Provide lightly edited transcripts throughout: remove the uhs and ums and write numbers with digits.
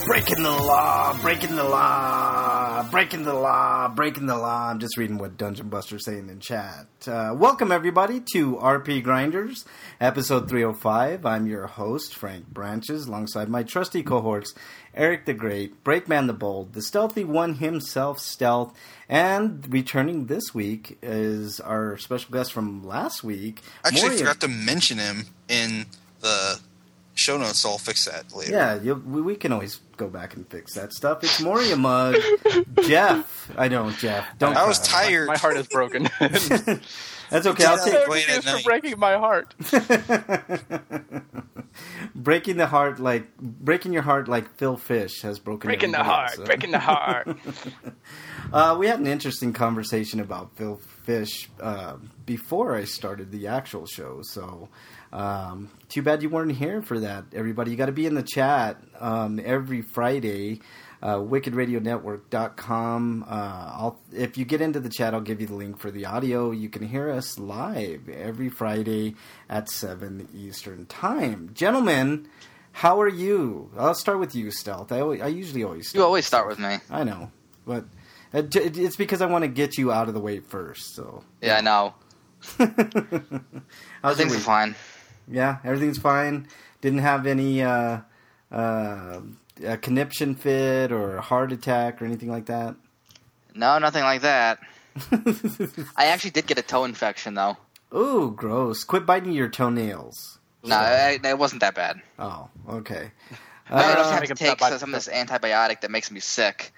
Breaking the law, breaking the law, breaking the law, breaking the law. I'm just reading what Dungeon Buster's saying in chat. Welcome, everybody, to RP Grinders, episode 305. I'm your host, Frank Branches, alongside my trusty cohorts, Eric the Great, Breakman the Bold, the stealthy one himself, Stealth, and returning this week is our special guest from last week. Actually, I forgot to mention him in the show notes, so I'll fix that later. Yeah, we can always go back and fix that stuff. It's Moria Mug. Jeff. I know, Jeff. Don't I was tired. My heart is broken. That's okay. I'll take it. For breaking my heart. Breaking your heart like Phil Fish has broken. Breaking the heart. So. Breaking the heart. We had an interesting conversation about Phil Fish before I started the actual show, so too bad you weren't here for that, everybody. You got to be in the chat every Friday, wickedradionetwork.com. If you get into the chat, I'll give you the link for the audio. You can hear us live every Friday at 7 Eastern Time. Gentlemen, how are you? I'll start with you, Stealth. I usually always start. You always start with me. I know, but it's because I want to get you out of the way first. So yeah, I know. Things are fine. Yeah, everything's fine. Didn't have any a conniption fit or a heart attack or anything like that? No, nothing like that. I actually did get a toe infection, though. Ooh, gross. Quit biting your toenails. No, it wasn't that bad. Oh, okay. I just have to take some of this antibiotic that makes me sick.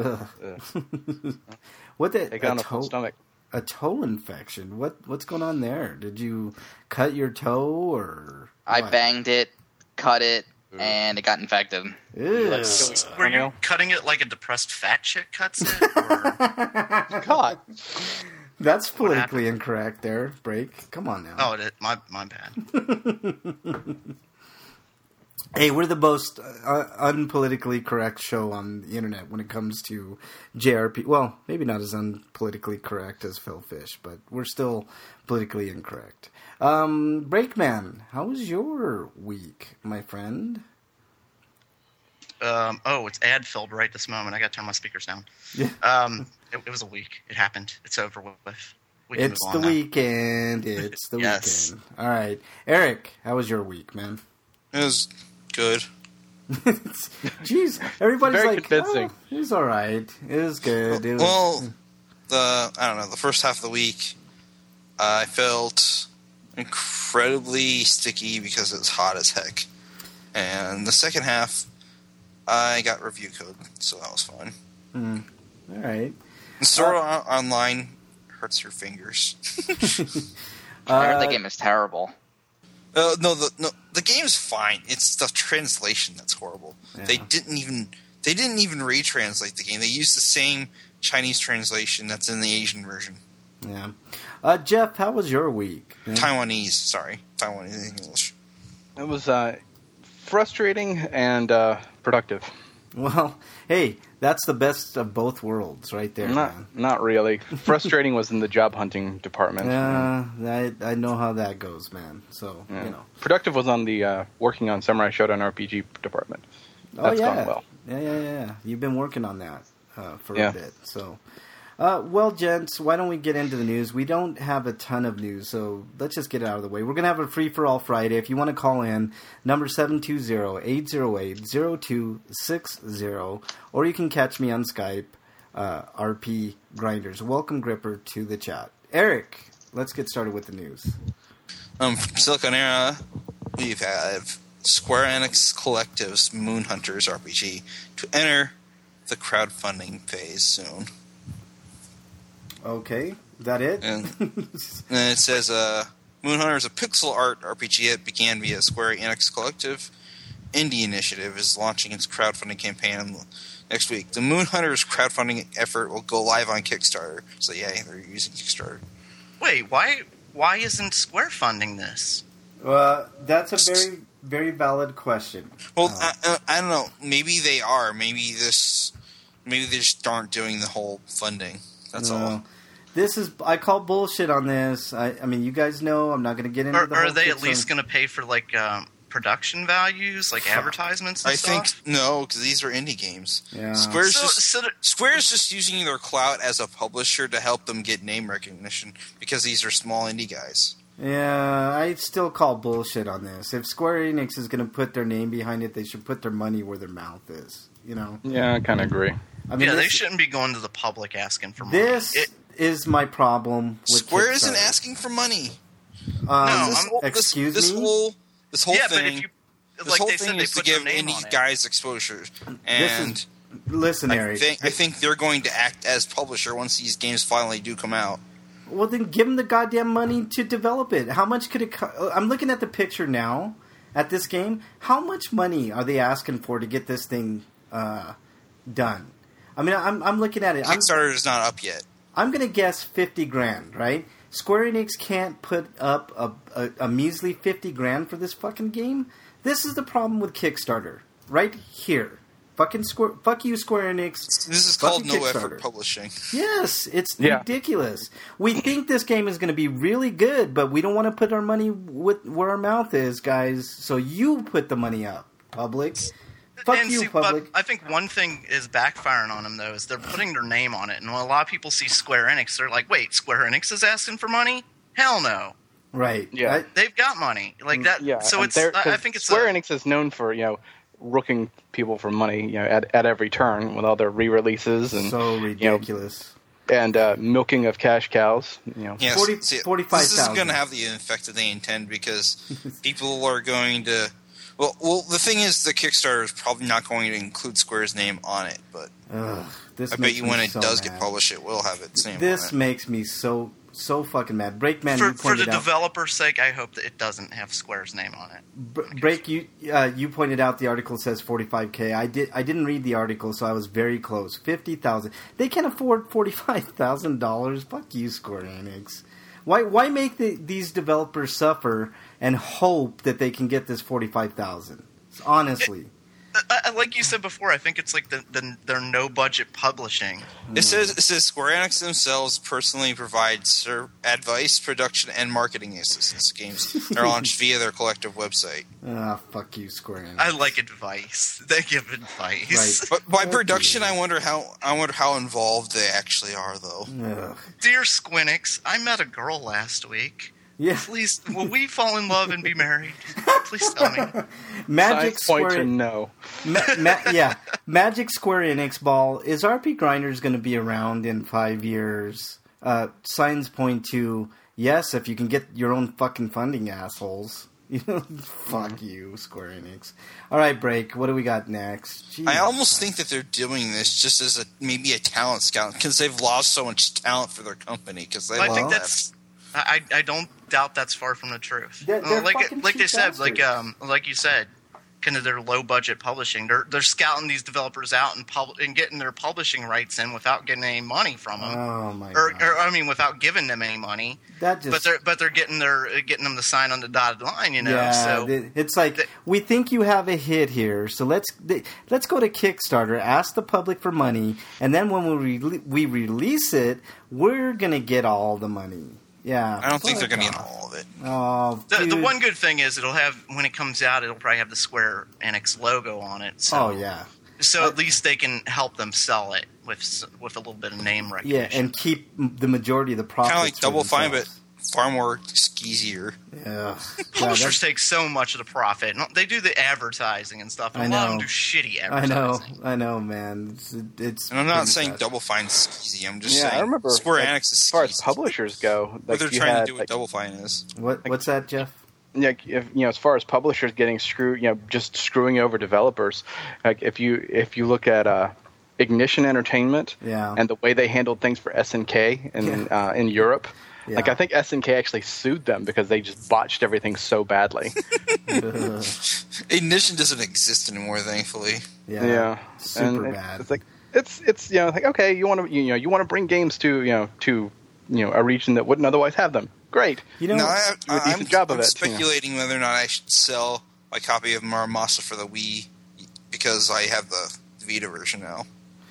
What the? Take on a full stomach. A toe infection? What's going on there? Did you cut your toe or? I banged it, cut it, and it got infected. Ew. Were you cutting it like a depressed fat chick cuts it? Or? God. That's politically incorrect there, Break. Come on now. Oh, my bad. Hey, we're the most unpolitically correct show on the internet when it comes to JRP. Well, maybe not as unpolitically correct as Phil Fish, but we're still politically incorrect. Breakman, how was your week, my friend? It's ad-filled right this moment. I got to turn my speakers down. Yeah. It was a week. It happened. It's over with. It's the weekend. It's the Yes. weekend. All right. Eric, how was your week, man? It was good. Jeez, everybody's Very like, convincing. It was all right. It was good. The first half of the week, I felt incredibly sticky because it was hot as heck. And the second half, I got review code, so that was fun. All right. The Sword Art Online hurts your fingers. I heard the game is terrible. No, the game's fine. It's the translation that's horrible. Yeah. They didn't even retranslate the game. They used the same Chinese translation that's in the Asian version. Yeah. Jeff, how was your week? Taiwanese English. It was frustrating and productive. Well, hey, that's the best of both worlds right there, man. Not really. Frustrating was in the job hunting department. Yeah, I know how that goes, man. So, Yeah. you know. Productive was on the working on Samurai Shodown RPG department. That's gone well. Yeah. You've been working on that for Yeah. a bit. So, well, gents, why don't we get into the news? We don't have a ton of news, so let's just get it out of the way. We're going to have a free-for-all Friday. If you want to call in, number 720-808-0260, or you can catch me on Skype, RP Grinders. Welcome, Gripper, to the chat. Eric, let's get started with the news. From Silicon Era, we have Square Enix Collective's Moon Hunters RPG to enter the crowdfunding phase soon. Okay, is that it? And it says, Moon Hunter is a pixel art RPG that began via Square Enix Collective. Indie Initiative is launching its crowdfunding campaign next week. The Moon Hunter's crowdfunding effort will go live on Kickstarter. So yeah, they're using Kickstarter. Wait, why isn't Square funding this? That's a very, very valid question. Well, I don't know. Maybe they are. Maybe they just aren't doing the whole funding. That's all. I call bullshit on this. I mean, you guys know I'm not going to get into the whole Are they at Kickstarter. least going to pay for, like, production values, like advertisements and I stuff? think no, because these are indie games. Yeah. Square's just using their clout as a publisher to help them get name recognition because these are small indie guys. Yeah, I still call bullshit on this. If Square Enix is going to put their name behind it, they should put their money where their mouth is. You know? Yeah, I kind of agree. I mean, They shouldn't be going to the public asking for money. This is my problem with Square isn't Kickstarter. asking for money. Excuse this me? This whole yeah, thing. but if you, This like whole they said, thing they is to put their give name indie on it. guys exposure, and Listen, I Eric. think they're going to act as publisher once these games finally do come out. Well, then give them the goddamn money to develop it. How much could it I'm looking at the picture now at this game. How much money are they asking for to get this thing done? I mean, I'm looking at it. Kickstarter is not up yet. I'm going to guess $50,000, right? Square Enix can't put up a measly $50,000 for this fucking game. This is the problem with Kickstarter, right here. Fuck you, Square Enix. This is Fuck called you, no Kickstarter. effort publishing. Yes, it's Yeah. ridiculous. We think this game is going to be really good, but we don't want to put our money where our mouth is, guys. So you put the money up, public. Fuck And you, see, public. But I think one thing is backfiring on them, though, is they're putting their name on it. And when a lot of people see Square Enix, they're like, wait, Square Enix is asking for money? Hell no. Right. Yeah. They've got money. Like that. Yeah, So and it's. they're- I think it's Square Enix is known for rooking people for money at every turn with all their re-releases and So ridiculous. and milking of cash cows. Yes, 40 see, 45,000. This is going to have the effect that they intend because people are going to. Well, the thing is, the Kickstarter is probably not going to include Square's name on it, but Ugh, this I bet makes you me when it so does mad. get published, it will have its name This on it. makes me so fucking mad. Breakman, you for pointed the out. developer's sake, I hope that it doesn't have Square's name on it. Break, you pointed out the article says 45K. I didn't read the article, so I was very close. 50,000. They can't afford $45,000. Fuck you, Square Enix. Why make these developers suffer and hope that they can get this 45,000? Honestly. Like you said before, I think it's like their no budget publishing. It says Square Enix themselves personally provide advice, production, and marketing assistance to games that are launched via their collective website. Fuck you, Square Enix. I like advice. They give advice. Right. But by production, I wonder how involved they actually are, though. Ugh. Dear Squinix, I met a girl last week. Yeah. Please, will we fall in love and be married? Please tell me. Magic Science point Square to no. Magic Square Enix Ball. Is RP Grinders going to be around in 5 years? Signs point to yes, if you can get your own fucking funding, assholes. Fuck you, Square Enix. All right, break. What do we got next? Jesus. I almost think that they're doing this just as maybe a talent scout because they've lost so much talent for their company because they I think left. that's. I don't doubt that's far from the truth. They're fucking like they cheap said, like you said, kind of their low budget publishing. They're scouting these developers out and getting their publishing rights in without getting any money from them. Oh my or god! I mean, without giving them any money. That just But they're getting them to sign on the dotted line. yeah. So It's like we think you have a hit here, so let's go to Kickstarter, ask the public for money, and then when we release it, we're gonna get all the money. Yeah, I don't think they're fuck going to get off. all of it. Oh, the dude. one good thing is it'll have when it comes out, it'll probably have the Square Enix logo on it. So, Oh yeah, So at least they can help them sell it with a little bit of name yeah, recognition. and keep the majority of the profits. Kind of like for Double Fine, but themselves. far more skeezier. Yeah. Publishers take so much of the profit. They do the advertising and stuff. And I a lot of know. them do shitty I know, advertising. man. It's And I'm not pretty saying sad. Double Fine's skeezy. I'm just Yeah, saying I remember Square like, Enix is as far as skeezy. publishers go. What Like they're you trying had, to do with like, Double Fine is. What's that, Jeff? Like if as far as publishers getting screwed, just screwing over developers. Like if you look at Ignition Entertainment Yeah. and the way they handled things for SNK in Europe. Yeah. Like I think SNK actually sued them because they just botched everything so badly. Ignition doesn't exist anymore, thankfully. Yeah. Super And bad. It's like it's like okay, you want to bring games to a region that wouldn't otherwise have them. Great. You know, No, do a decent I'm, job of I'm it, speculating whether or not I should sell my copy of Muramasa for the Wii because I have the Vita version now.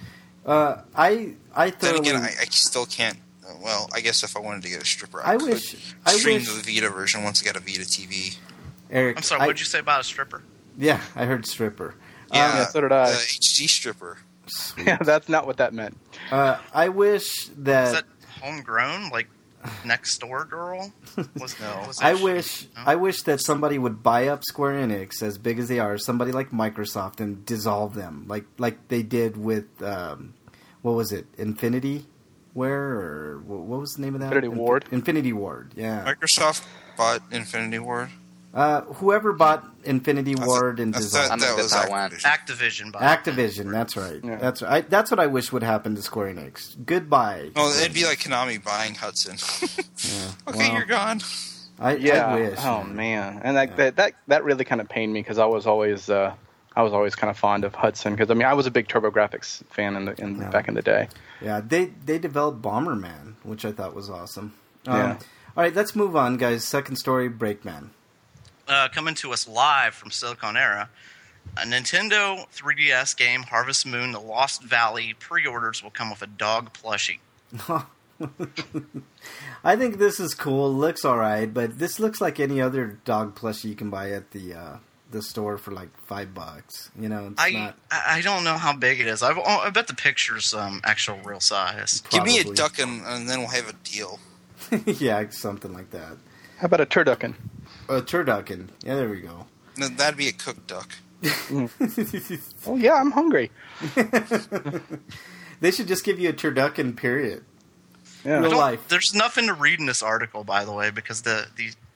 I Then thoroughly. again, I still can't. Well, I guess if I wanted to get a stripper, I I could wish- stream I wish- the Vita version once I got a Vita TV. Eric, I'm sorry, what'd you say about a stripper? Yeah, I heard stripper. Yeah, so did I. The HD stripper. Yeah, that's not what that meant. I wish Is that. that homegrown? Like next door girl? Was that I wish that somebody would buy up Square Enix, as big as they are, somebody like Microsoft, and dissolve them, like they did with what was it, Infinity Ware, or what was the name of that? Infinity Ward. Infinity Ward. Yeah. Microsoft bought Infinity Ward. Whoever bought Infinity Ward and I dissolved. thought that was That's how it went. Activision. Activision, that's right. Yeah. That's right. That's what I wish would happen to Square Enix. Goodbye. Oh, it'd be like Konami buying Hudson. Okay, Well, you're gone. I wish. Oh man, and that really kind of pained me because I was always kind of fond of Hudson because I was a big TurboGrafx fan back in the day. Yeah, they developed Bomberman, which I thought was awesome. Yeah. All right, let's move on, guys. Second story, Breakman. Coming to us live from Silicon Era, a Nintendo 3DS game, Harvest Moon: The Lost Valley, pre-orders will come with a dog plushie. I think this is cool. Looks all right, but this looks like any other dog plushie you can buy at the store for like $5. You know, it's not. I don't know how big it is. I bet the picture's actual real size. Give me a Probably. duck and then we'll have a deal. Yeah, something like that. How about a turducken? A turducken. Yeah, there we go. No, that'd be a cooked duck. Oh yeah, I'm hungry. They should just give you a turducken, period. Yeah. Real life. There's nothing to read in this article, by the way, because the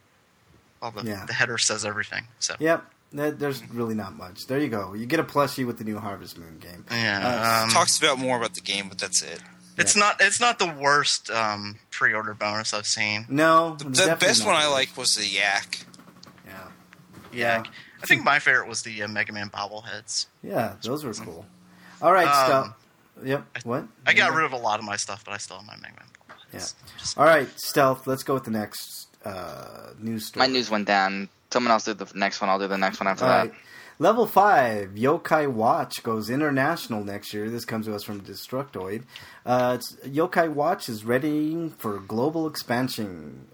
Yeah. header says everything. So Yep. There's really not much. There you go. You get a plushie with the new Harvest Moon game. yeah, Talks about more about the game, but that's it. it's not the worst pre-order bonus I've seen. No. The definitely best not. one I liked was the yak. Yeah. Yeah, I think my favorite was the Mega Man bobbleheads. Yeah, those were cool. All right, Stealth. Yep. What? I got rid of a lot of my stuff, but I still have my Mega Man bobbleheads. Yeah. All right, Stealth. Let's go with the next news story. My news went down. Someone else did the next one. I'll do the next one after All that. right. Level 5, Yokai Watch goes international next year. This comes to us from Destructoid. Yokai Watch is readying for global expansion,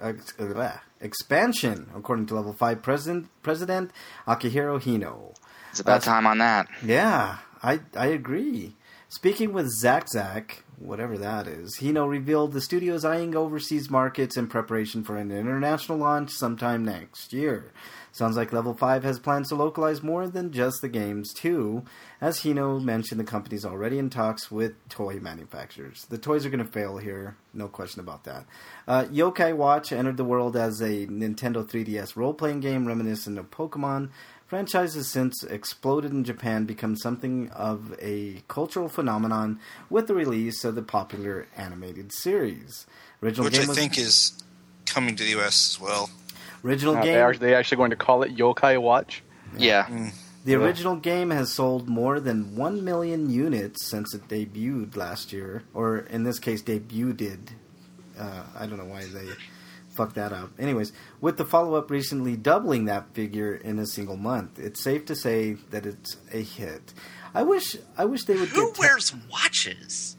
according to Level 5 President Akihiro Hino. It's about time on that. Yeah, I agree. Speaking with Zach, whatever that is, Hino revealed the studio is eyeing overseas markets in preparation for an international launch sometime next year. Sounds like Level 5 has plans to localize more than just the games, too. As Hino mentioned, the company's already in talks with toy manufacturers. The toys are going to fail here, no question about that. Yokai Watch entered the world as a Nintendo 3DS role-playing game reminiscent of Pokemon. Franchise has since exploded in Japan, become something of a cultural phenomenon with the release of the popular animated series. Which I think is coming to the US as well. Original game. They actually going to call it Yokai Watch? Yeah. The original game has sold more than 1 million units since it debuted last year, or in this case, debuted. I don't know why they fucked that up. Anyways, with the follow-up recently doubling that figure in a single month, it's safe to say that it's a hit. I wish they would. Who wears watches?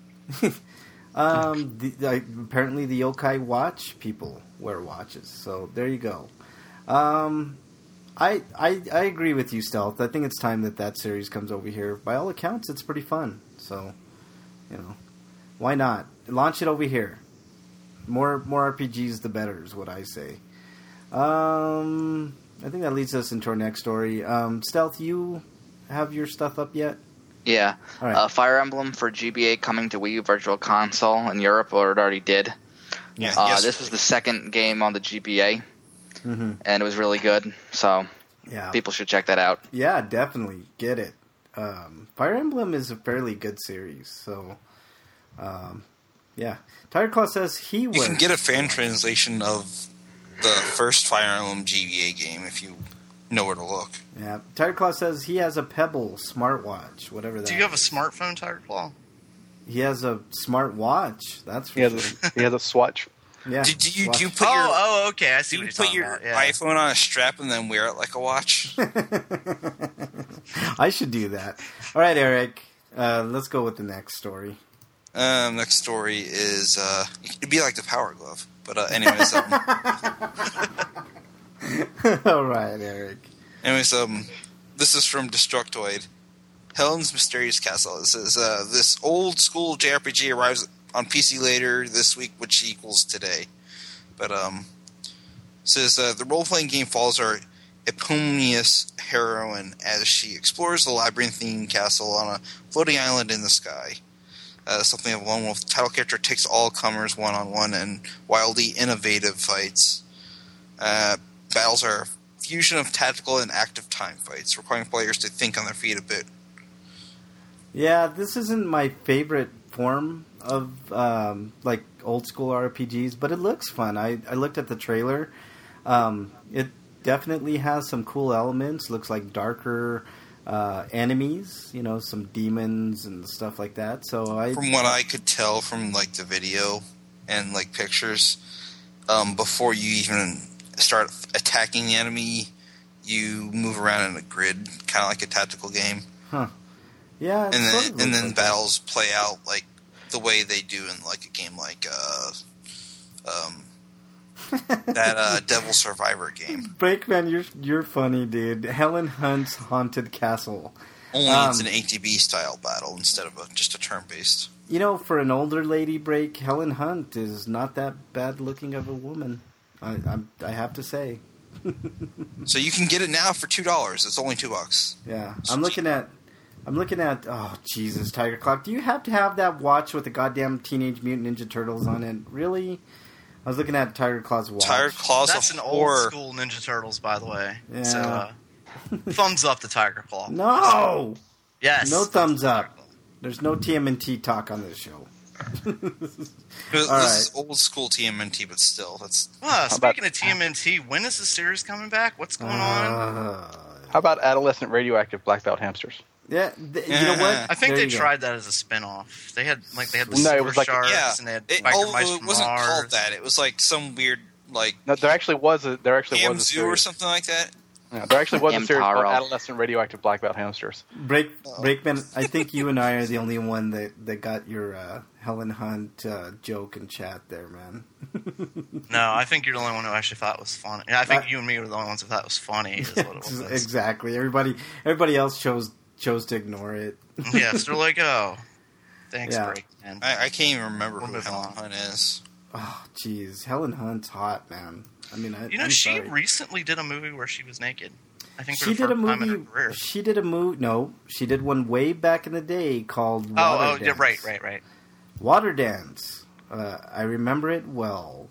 Apparently the Yokai Watch people wear watches. So there you go. I agree with you, Stealth. I think it's time that series comes over here. By all accounts, it's pretty fun. So, why not launch it over here? More RPGs, the better, is what I say. I think that leads us into our next story. Stealth, you have your stuff up yet? Yeah. All right. Fire Emblem for GBA coming to Wii U Virtual Console in Europe, or it already did. Yeah. This was the second game on the GBA, and it was really good. So Yeah. people should check that out. Yeah, definitely. Get it. Fire Emblem is a fairly good series. So, yeah. Tired Claw says You can get a fan translation of the first Fire Emblem GBA game if you know where to look. Yeah. Tired Claw says he has a Pebble smartwatch, whatever that Do you have a is. smartphone, Tiger Claw? He has a smart watch. That's for He sure. has a Swatch. Yeah. Do you Watch. put your Okay. I see do what you you're put talking your about. Yeah. iPhone on a strap and then wear it like a watch? I should do that. All right, Eric. Let's go with the next story. Next story is it'd be like the Power Glove, but anyways. All right, Eric. Anyways, this is from Destructoid. Helen's Mysterious Castle. It says, this old school JRPG arrives on PC later this week, which equals today. But, says, the role-playing game follows our eponymous heroine as she explores the labyrinthine castle on a floating island in the sky. Something of Lone Wolf. The title character takes all comers one-on-one and wildly innovative fights. Battles are a fusion of tactical and active time fights, requiring players to think on their feet a bit. Yeah, this isn't my favorite form of like old school RPGs, but it looks fun. I looked at the trailer. It definitely has some cool elements. Looks like darker enemies, you know, some demons and stuff like that. So from what I could tell from like the video and like pictures, before you even start attacking the enemy, you move around in a grid, kind of like a tactical game. Huh. Yeah, and then battles play out like the way they do in like a game like that Devil Survivor game. Breakman, you're funny, dude. Helen Hunt's Haunted Castle. Only it's an ATB style battle instead of just a turn based. You know, for an older lady, Break, Helen Hunt is not that bad looking of a woman. I have to say. So you can get it now for $2. It's only $2. Yeah, I'm looking at. Oh Jesus, Tiger Clock! Do you have to have that watch with the goddamn Teenage Mutant Ninja Turtles on it? Really? I was looking at Tiger Claw's watch. Tiger Claw's That's an old school Ninja Turtles, by the way. Yeah. So, thumbs up to Tiger Claw. No. Yes. No thumbs up. There's no TMNT talk on this show. This is old school TMNT, but still, that's. Speaking of TMNT, when is the series coming back? What's going on? How about adolescent radioactive black belt hamsters? Yeah, you know what? I think There they you tried that as a spin-off. They had the No, it was like sharks, and they had biker mice it from wasn't Mars. called that. It was like some weird like. No, there actually was a Zoo series. or something like that. Yeah, there actually was a series called Imparo. Adolescent Radioactive Black Belt Hamsters. Breakman, I think you and I are the only one that got your Helen Hunt joke in chat there, man. No, I think you're the only one who actually thought it was funny. I think you and me were the only ones who thought it was funny. Is what it was. Exactly. Everybody else chose to ignore it. Yes, they're like, oh, thanks, Yeah. Breakman. I can't even remember We'll who move Helen on. Hunt is. Oh, jeez, Helen Hunt's hot, man. I mean, I'm she sorry. recently did a movie where she was naked. I think for She the did a first time in her movie. career. She did a movie. No, she did one way back in the day called Water Oh, Dance. yeah, right. Water Dance. I remember it well.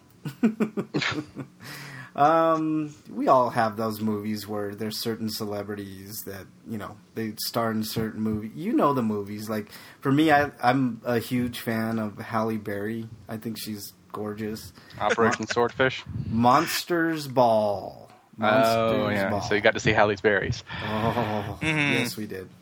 We all have those movies where there's certain celebrities that, you know, they star in certain movies. You know the movies. Like, for me, I'm a huge fan of Halle Berry. I think she's gorgeous. Operation Swordfish. Monsters Ball. Oh, yeah. Ball. So you got to see Halle's berries. Oh, yes, we did.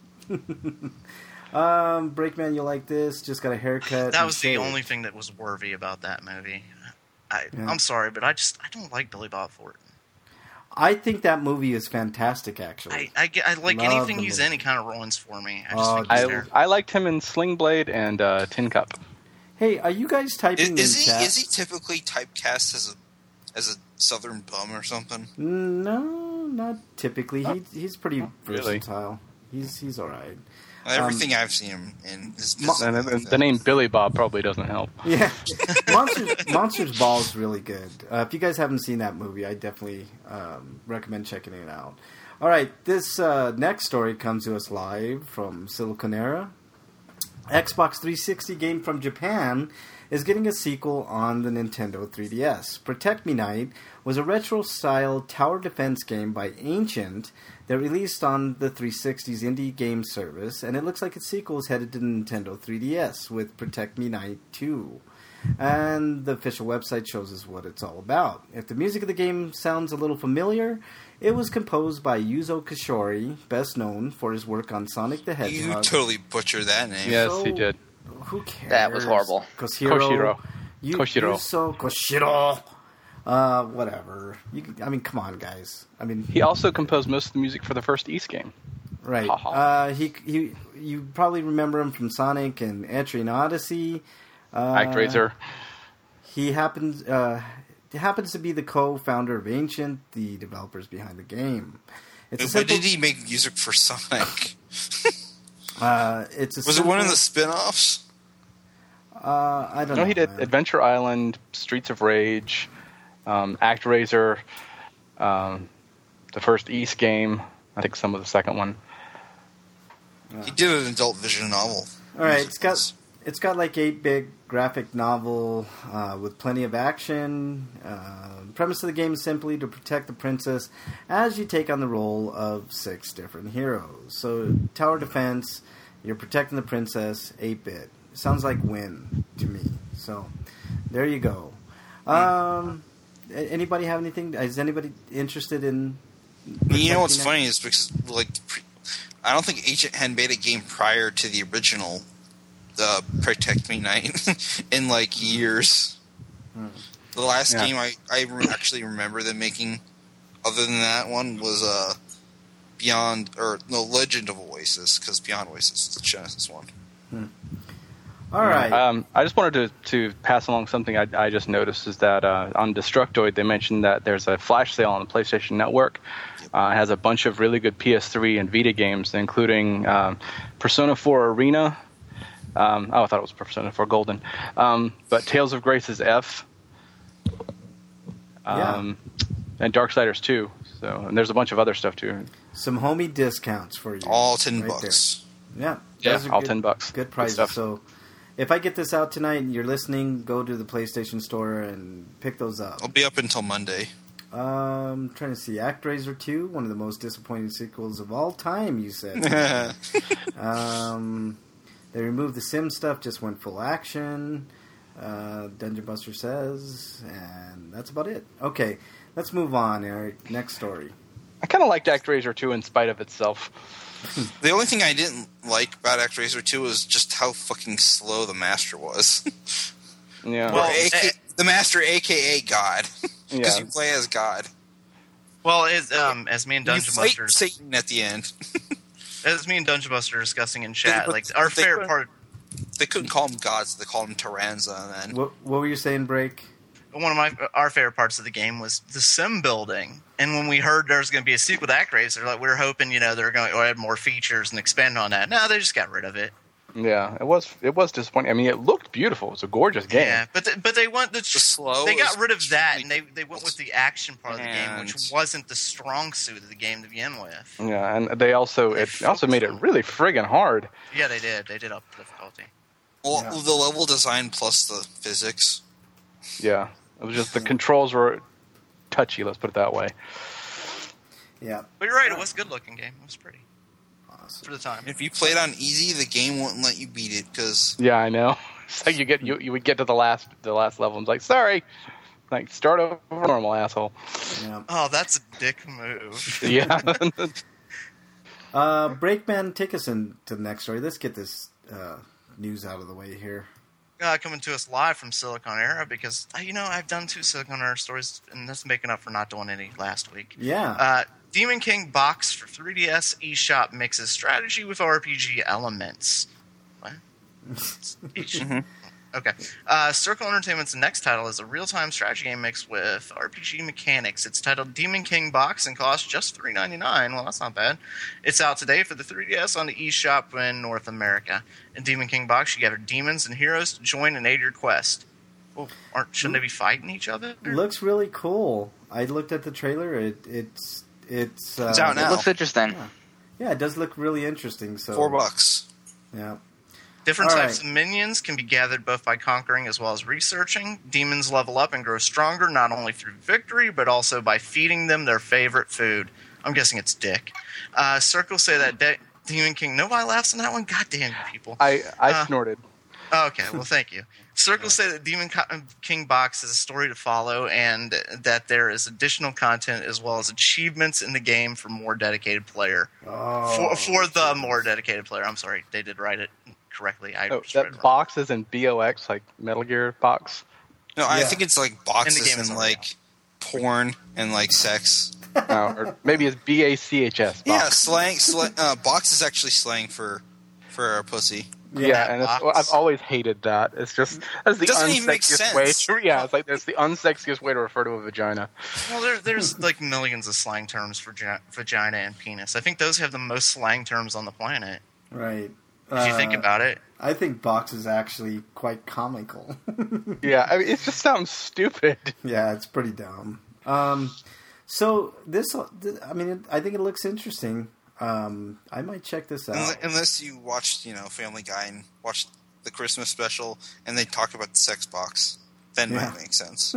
Breakman, you like this? Just got a haircut. That and was the shaved. only thing that was worthy about that movie. Yeah. I'm sorry, but I don't like Billy Bob Thornton. I think that movie is fantastic, actually. I like Love anything the he's movie. in, he kind of ruins for me. I just Oh, think he's I terrible. liked him in Sling Blade and Tin Cup. Hey, are you guys typing Is in chat? he typically typecast as a Southern bum or something? No, not typically. He's pretty Really? versatile. He's all right. Everything I've seen him in is And the name Billy Bob probably doesn't help. Yeah, Monsters Ball is really good. If you guys haven't seen that movie, I definitely recommend checking it out. All right, this next story comes to us live from Siliconera. Xbox 360 game from Japan is getting a sequel on the Nintendo 3DS. Protect Me Knight was a retro-style tower defense game by Ancient that released on the 360's indie game service, and it looks like its sequel is headed to Nintendo 3DS with Protect Me Knight 2. And the official website shows us what it's all about. If the music of the game sounds a little familiar, it was composed by Yuzo Koshori, best known for his work on Sonic the Hedgehog. You totally butchered that name. Yes, he did. Who cares? That was horrible. Koshiro. Yuzo Koshiro. Whatever. I mean, come on, guys. I mean, He also composed most of the music for the first East game. right. Ha-ha. You probably remember him from Sonic and Etrian Odyssey. Actraiser. He happens. happens to be the co-founder of Ancient, the developers behind the game. Why did he make music for Sonic? Was it one of the spin-offs? I don't know. No, he did Adventure Island, Streets of Rage, ActRaiser, the first East game. I think some of the second one. He did an adult vision novel. All right, it's got like 8-bit graphic novel with plenty of action. The premise of the game is simply to protect the princess as you take on the role of 6 different heroes. So tower defense, you're protecting the princess, 8-bit. Sounds like Win to me. So there you go. Anybody have anything? Is anybody interested in? You know what's funny is because I don't think Agent had made a game prior to the original Protect Me Night in like years. The last game I actually remember them making, other than that one, was Legend of Oasis, because Beyond Oasis is the Genesis one. All right. I just wanted to pass along something I just noticed is that on Destructoid they mentioned that there's a flash sale on the PlayStation Network. It has a bunch of really good PS3 and Vita games, including Persona 4 Arena. I thought it was Persona 4 Golden. But Tales of Grace's F. And Darksiders 2. So, and there's a bunch of other stuff too. Some homie discounts for you. All $10. There. Yeah, those are all good, $10. Good prices. Good So if I get this out tonight and you're listening, go to the PlayStation Store and pick those up. I'll be up until Monday. I'm trying to see. ActRaiser 2, one of the most disappointing sequels of all time, you said. They removed the sim stuff, just went full action. Dungeon Buster says, and that's about it. Okay, let's move on, Eric. Next story. I kind of liked ActRaiser 2 in spite of itself. The only thing I didn't like about ActRaiser 2 was just how fucking slow the Master was. Yeah. Well, the Master, a.k.a. God. Because Yeah. you play as God. Well, as me and You Dungeon fight Buster, Satan at the end. as me and Dungeon Buster are discussing in chat, But like our they favorite couldn't- part. They couldn't call him gods, they called him Tyranza. And then What were you saying, Break? One of our favorite parts of the game was the sim building, and when we heard there was going to be a sequel to ActRaiser, like we were hoping, they're going to add more features and expand on that. No, they just got rid of it. Yeah, it was disappointing. I mean, it looked beautiful. It was a gorgeous game. Yeah, but they went the slow. They got is- rid of that, and they went with the action part of the game, And- which wasn't the strong suit of the game to begin with. Yeah, and they also made it really friggin' hard. Yeah, they did. They did up the difficulty. Well, Yeah. the level design plus the physics. Yeah, it was just the controls were touchy. Let's put it that way. Yeah. But you're right, it was a good-looking game. It was pretty Awesome. for the time. If you played on easy, the game wouldn't let you beat it because Yeah, I know. It's like you would get to the last level and it's like, sorry, like start over normal, asshole. Yeah. Oh, that's a dick move. Yeah. Breakman, take us into the next story. Let's get this news out of the way here. Coming to us live from Silicon Era because, I've done 2 Silicon Era stories, and that's making up for not doing any last week. Yeah. Demon King box for 3DS eShop mixes strategy with RPG elements. What? Okay. Circle Entertainment's next title is a real-time strategy game mixed with RPG mechanics. It's titled Demon King Box and costs just $3.99. Well, that's not bad. It's out today for the 3DS on the eShop in North America. In Demon King Box, you gather demons and heroes to join and aid your quest. Well, shouldn't they be fighting each other? Looks really cool. I looked at the trailer. It's out now. It looks interesting. Yeah, it does look really interesting. So $4. Yeah. Different All types right. of minions can be gathered both by conquering as well as researching. Demons level up and grow stronger not only through victory, but also by feeding them their favorite food. I'm guessing it's dick. Circle say that Demon King... Nobody laughs on that one? God damn you people. I snorted. Okay, well, thank you. Circle say that Demon King Box is a story to follow and that there is additional content as well as achievements in the game for more dedicated player. Oh. For the more dedicated player. I'm sorry, they did write it correctly. I just read it That wrong. box is in BOX, like Metal Gear box. No, I Yeah. think it's like In the boxes game, it's and already like porn and like sex. Or maybe it's BACHS box. Yeah, slang. Box is actually slang for a pussy. Yeah, and I've always hated that. It's just that's the Doesn't even make unsexiest way. sense. Yeah, it's like that's the unsexiest way to refer to a vagina. Well, there's like millions of slang terms for vagina and penis. I think those have the most slang terms on the planet. Right. If you think about it. I think box is actually quite comical. Yeah, I mean, it just sounds stupid. Yeah, it's pretty dumb. So this, I mean, I think it looks interesting. I might check this out. Unless you watched, Family Guy and watched the Christmas special and they talk about the sex box, then it might make sense.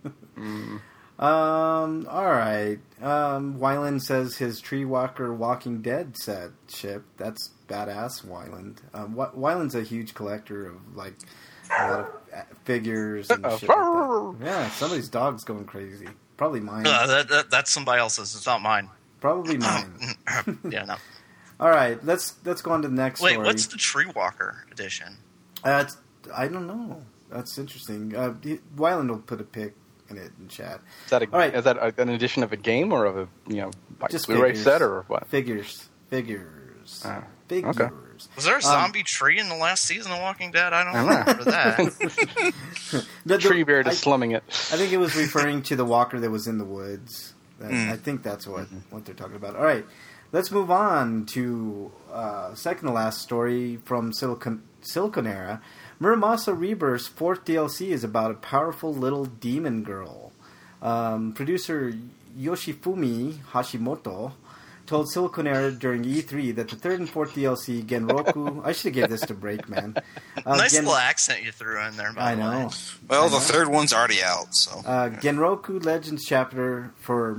All right. Wyland says his Tree Walker Walking Dead set shipped. That's badass, Wyland. Wyland's a huge collector of like a lot of figures and shit like that. Yeah, somebody's dog's going crazy. Probably mine. That's somebody else's. It's not mine. Probably mine. Yeah, no. All right, let's go on to the next story. Wait, what's the Tree Walker edition? I don't know. That's interesting. Wyland will put a pic in it in chat. Is that an edition of a game or of a like just Blu-ray figures. set or what? Figures. Okay. Was there a zombie tree in the last season of Walking Dead? I don't remember that. Tree bear just slumming it. I think it was referring to the walker that was in the woods. I think that's what they're talking about. All right, let's move on to second to last story from Siliconera. Muramasa Rebirth's fourth DLC is about a powerful little demon girl. Producer Yoshifumi Hashimoto told Siliconera during E3 that the third and fourth DLC, Genroku... I should have gave this to Break, man. Nice little accent you threw in there, by the way. I know. Well, the third one's already out, so... Genroku Legends chapter for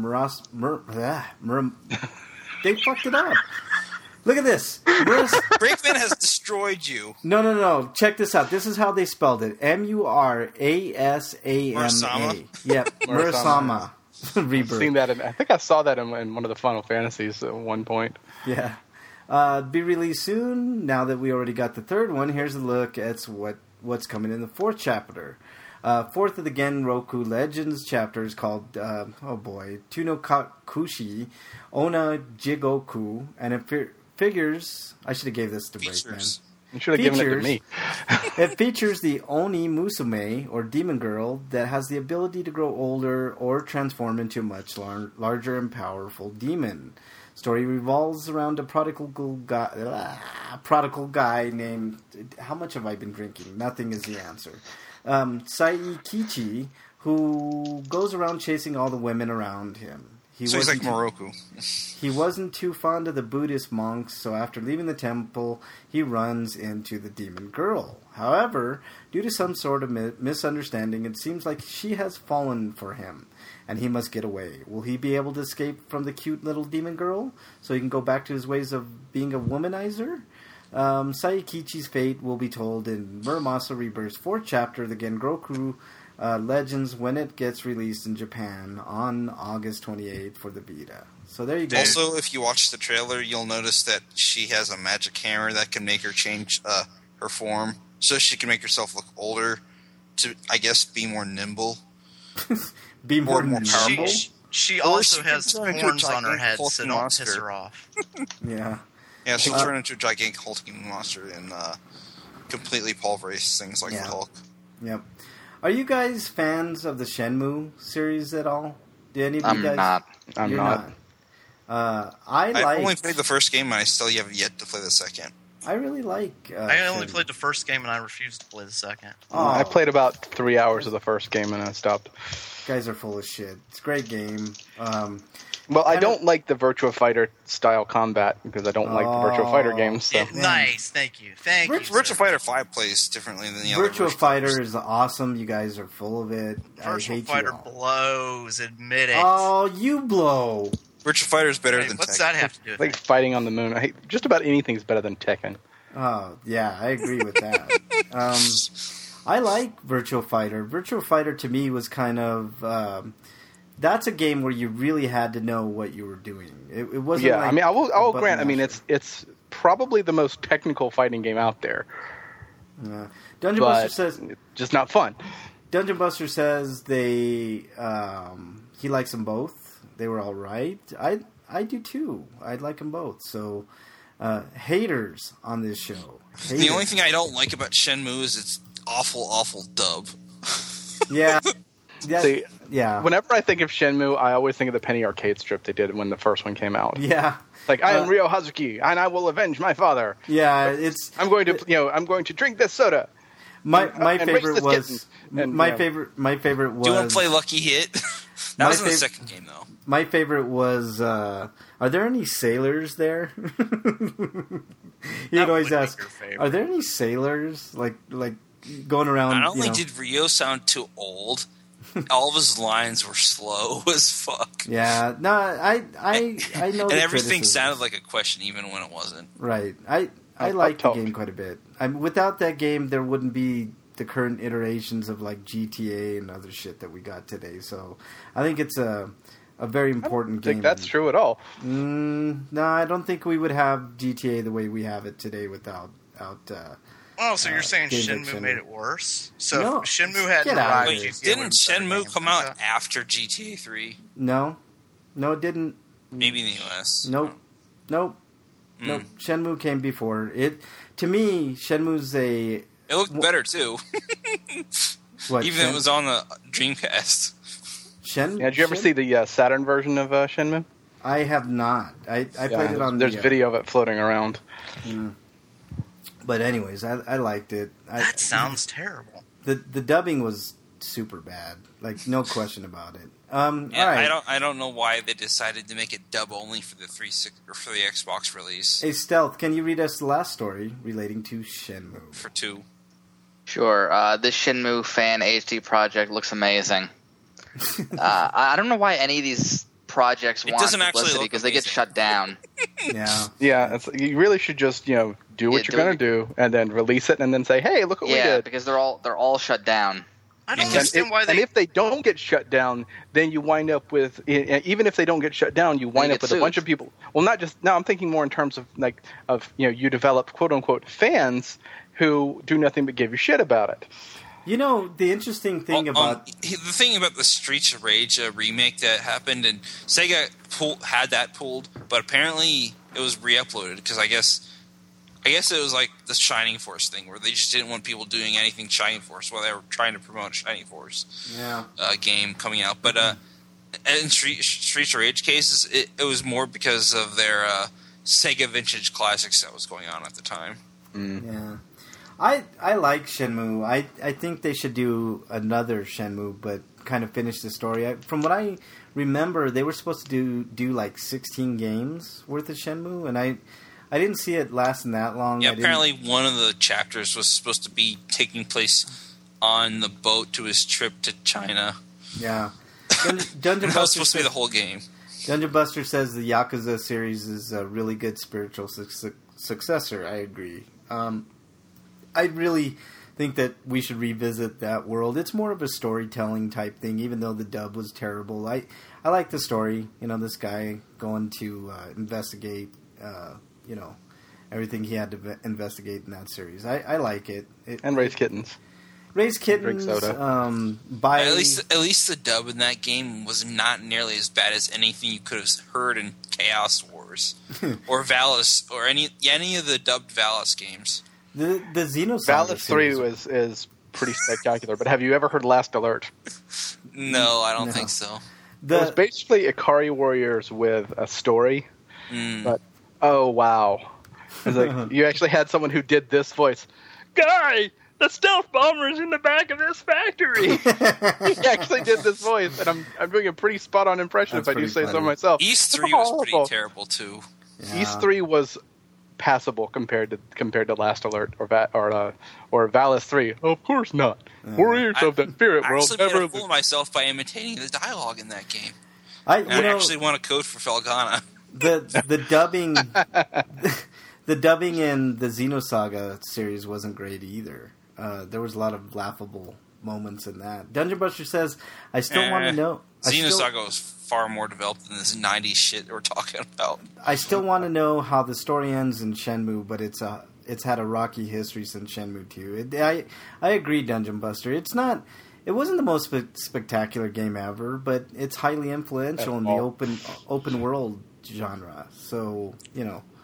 They fucked it up. Look at this. Breakman has destroyed you. No. Check this out. This is how they spelled it. Murasama. Yep, Murasama. Rebirth. I've seen that. I think I saw that in one of the Final Fantasies at one point. Yeah. Be released soon. Now that we already got the third one, here's a look at what's coming in the fourth chapter. Fourth of the Genroku Legends chapter is called, Tuno Kushi Ona Jigoku, and it figures... I should have gave this to Breakman. You should have given it to me. It features the Oni Musume, or demon girl, that has the ability to grow older or transform into a much larger and powerful demon. Story revolves around a prodigal guy named... How much have I been drinking? Nothing is the answer. Saikichi, who goes around chasing all the women around him. So he's like Moroku. He wasn't too fond of the Buddhist monks, so after leaving the temple, he runs into the demon girl. However, due to some sort of misunderstanding, it seems like she has fallen for him, and he must get away. Will he be able to escape from the cute little demon girl, so he can go back to his ways of being a womanizer? Saikichi's fate will be told in Muramasa Rebirth's fourth chapter, the Genroku Legends, when it gets released in Japan on August 28th for the Vita. So there you go. Also, if you watch the trailer, you'll notice that she has a magic hammer that can make her change her form, so she can make herself look older to, I guess, be more nimble. Be more powerful? She also has horns on her head, so don't piss her off. Yeah. Yeah, she'll turn into a gigantic hulking monster and completely pulverize things like the Hulk. Yep. Are you guys fans of the Shenmue series at all? Do any of you guys? Not. I'm not. I only played the first game, and I still have yet to play the second. I really like... I only played the first game, and I refused to play the second. I played about 3 hours of the first game, and I stopped. Guys are full of shit. It's a great game. Well, I don't like the Virtua Fighter style combat because I don't like the Virtua Fighter games. So. Yeah, nice, thank you. Virtua Fighter 5 plays differently than the other. Virtua Fighter is awesome. You guys are full of it. Virtua Fighter blows. Admit it. Oh, you blow. Virtua Fighter is better than What's Tekken. that have to do with like it? fighting on the moon. I hate, just about anything's better than Tekken. Oh, yeah, I agree with that. I like Virtua Fighter. Virtua Fighter to me was kind of... that's a game where you really had to know what you were doing. It wasn't. Yeah, like I mean, I will grant. button I mean, masher. it's probably the most technical fighting game out there. Yeah. Dungeon Buster says just not fun. Dungeon Buster says he likes them both. They were all right. I do too. I like them both. So haters on this show. Haters. The only thing I don't like about Shenmue is its awful dub. Yeah. See, yeah. Whenever I think of Shenmue, I always think of the Penny Arcade strip they did when the first one came out. Yeah. Like, I am Ryo Hazuki, and I will avenge my father. Yeah, I'm going to drink this soda. My and favorite was and, my favorite was. Do you want to play Lucky Hit? That was in the second game, though. My favorite was. Are there any sailors there? You'd always ask. Are there any sailors like going around? Not only did Ryo sound too old, all of his lines were slow as fuck. Yeah, no, I know. And everything criticism. sounded like a question, even when it wasn't. Right. I liked the game quite a bit. Without that game, there wouldn't be the current iterations of like GTA and other shit that we got today. So I think it's a very important game. I think that's true at all. No, I don't think we would have GTA the way we have it today without. Oh, so you're saying Game Shenmue Like made it worse? So No, if Shenmue hadn't get out of arrived, here. GTA Didn't wouldn't start Shenmue making come like out that? after GTA 3? No, it didn't. Maybe in the US. Nope. Shenmue came before it. To me, Shenmue's a. It looked better, too. What, Even though it was on the Dreamcast. Yeah, did you ever see the Saturn version of Shenmue? I have not. I played it on. There's the, video of it floating around. But anyways, I liked it. That sounds terrible. The dubbing was super bad. Like no question about it. All right. I don't know why they decided to make it dub only for the 360 or for the Xbox release. Hey Stealth, can you read us the last story relating to Shenmue? For 2. Sure. This Shenmue Fan HD project looks amazing. I don't know why any of these projects want doesn't actually publicity look because they get amazing. shut down. Yeah. Yeah, you really should just do what Yeah, you're do going it. to do, and then release it, and then say, "Hey, look what we Yeah, did." because they're all shut down. I don't And understand why they. if they don't get shut down, then you wind up with, even if they don't get shut down, you wind get up with sued. a bunch of people. Well, not just now. I'm thinking more in terms of you develop quote unquote fans who do nothing but give you shit about it. You know the interesting thing about the thing about the Streets of Rage remake that happened, and Sega had that pulled, but apparently it was re-uploaded because I guess it was like the Shining Force thing where they just didn't want people doing anything Shining Force while they were trying to promote a Shining Force game coming out. But in Streets of Rage cases, it was more because of their Sega Vintage Classics that was going on at the time. Yeah. I like Shenmue. I think they should do another Shenmue, but kind of finish the story. From what I remember, they were supposed to do like 16 games worth of Shenmue, and I didn't see it lasting that long. Yeah, apparently one of the chapters was supposed to be taking place on the boat to his trip to China. Yeah. Dungeon That was Buster supposed to be the whole game. Dungeon Buster says the Yakuza series is a really good spiritual successor. I agree. I really think that we should revisit that world. It's more of a storytelling type thing, even though the dub was terrible. I like the story. This guy going to investigate, everything he had to investigate in that series. I like it. And raise kittens. Raise kittens. Drink soda. Buy At least the dub in that game was not nearly as bad as anything you could have heard in Chaos Wars or Valis or any of the dubbed Valis games. the Xenosaga Valis 3 series. is pretty spectacular, but have you ever heard Last Alert? No, I don't think so. It was basically Ikari Warriors with a story, but oh wow. It's like you actually had someone who did this voice. Guy, the stealth bomber is in the back of this factory. He actually did this voice, and I'm doing a pretty spot-on impression That's if I do pretty say so funny. myself. East It's 3 was pretty horrible. terrible too. Yeah. East 3 was passable compared to Last Alert or Valis 3. Of course not. Warriors of the Spirit I World actually made never. a fool of myself by imitating the dialogue in that game. I And I actually want a code for Felghana. the dubbing the dubbing in the Xenosaga series wasn't great either. There was a lot of laughable moments in that. Dungeon Buster says, "I still want to know." Xenosaga was far more developed than this 90s shit we're talking about. I still want to know how the story ends in Shenmue, but it's had a rocky history since Shenmue 2. I agree, Dungeon Buster. It wasn't the most spectacular game ever, but it's highly influential in the open world genre. So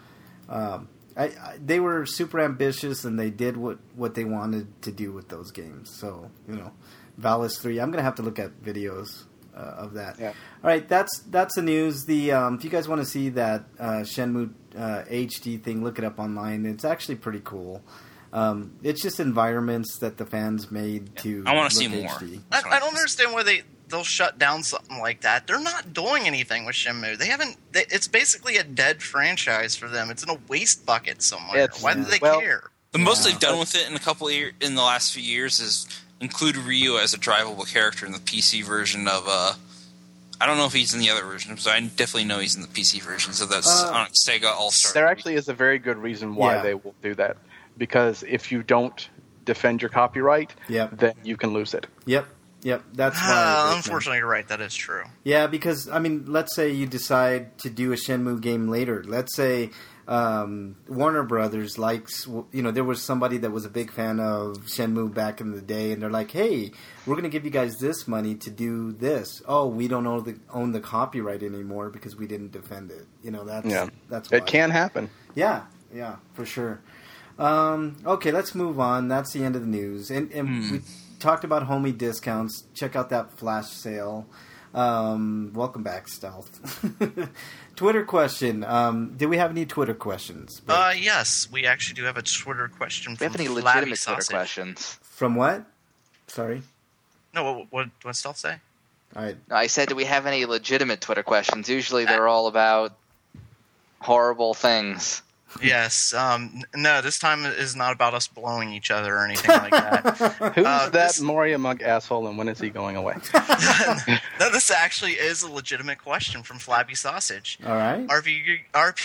They were super ambitious, and they did what they wanted to do with those games. So, Valis 3. I'm going to have to look at videos of that. Yeah. All right, that's the news. The if you guys want to see that Shenmue HD thing, look it up online. It's actually pretty cool. It's just environments that the fans made to. I want to see look more. HD. I don't understand why they'll shut down something like that. They're not doing anything with Shenmue. They haven't. It's basically a dead franchise for them. It's in a waste bucket somewhere. Why do they care? The most they've done with it in the last few years is include Ryu as a drivable character in the PC version of. I don't know if he's in the other version, so I definitely know he's in the PC version. So that's on Sega All-Star. There actually is a very good reason why they will do that. Because if you don't defend your copyright, then you can lose it. Yep. That's why. Unfortunately, you're right. That is true. Yeah, because let's say you decide to do a Shenmue game later. Let's say Warner Brothers likes. There was somebody that was a big fan of Shenmue back in the day, and they're like, "Hey, we're going to give you guys this money to do this." Oh, we don't own the copyright anymore because we didn't defend it. That's why. It can happen. Yeah, for sure. Okay, let's move on. That's the end of the news, and we talked about homie discounts. Check out that flash sale. Welcome back, Stealth. Twitter question. Do we have any Twitter questions? Yes, we actually do have a Twitter question. Do we have any Flabby legitimate Sausage. Twitter questions? From what? Sorry. No, what Stealth say? All right. No, I said, do we have any legitimate Twitter questions? Usually they're all about horrible things. Yes. No, this time is not about us blowing each other or anything like that. Who's that Moria Mug asshole, and when is he going away? No, this actually is a legitimate question from Flabby Sausage. All right. RP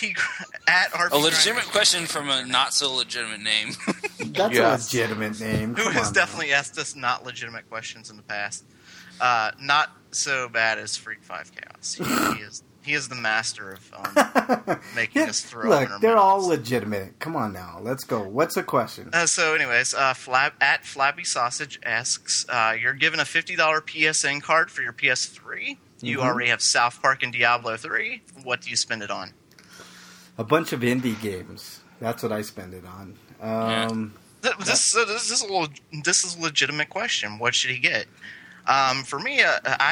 A legitimate question from a not so legitimate name. That's a legitimate name. Who Come has on definitely asked us not legitimate questions in the past. Not so bad as Freak 5 Chaos. He is the master of making us throw up in our Look, they're all mouths. legitimate. Come on now. Let's go. What's the question? So anyways, Flabby Sausage asks, you're given a $50 PSN card for your PS3. You already have South Park and Diablo 3. What do you spend it on? A bunch of indie games. That's what I spend it on. This is a legitimate question. What should he get? For me,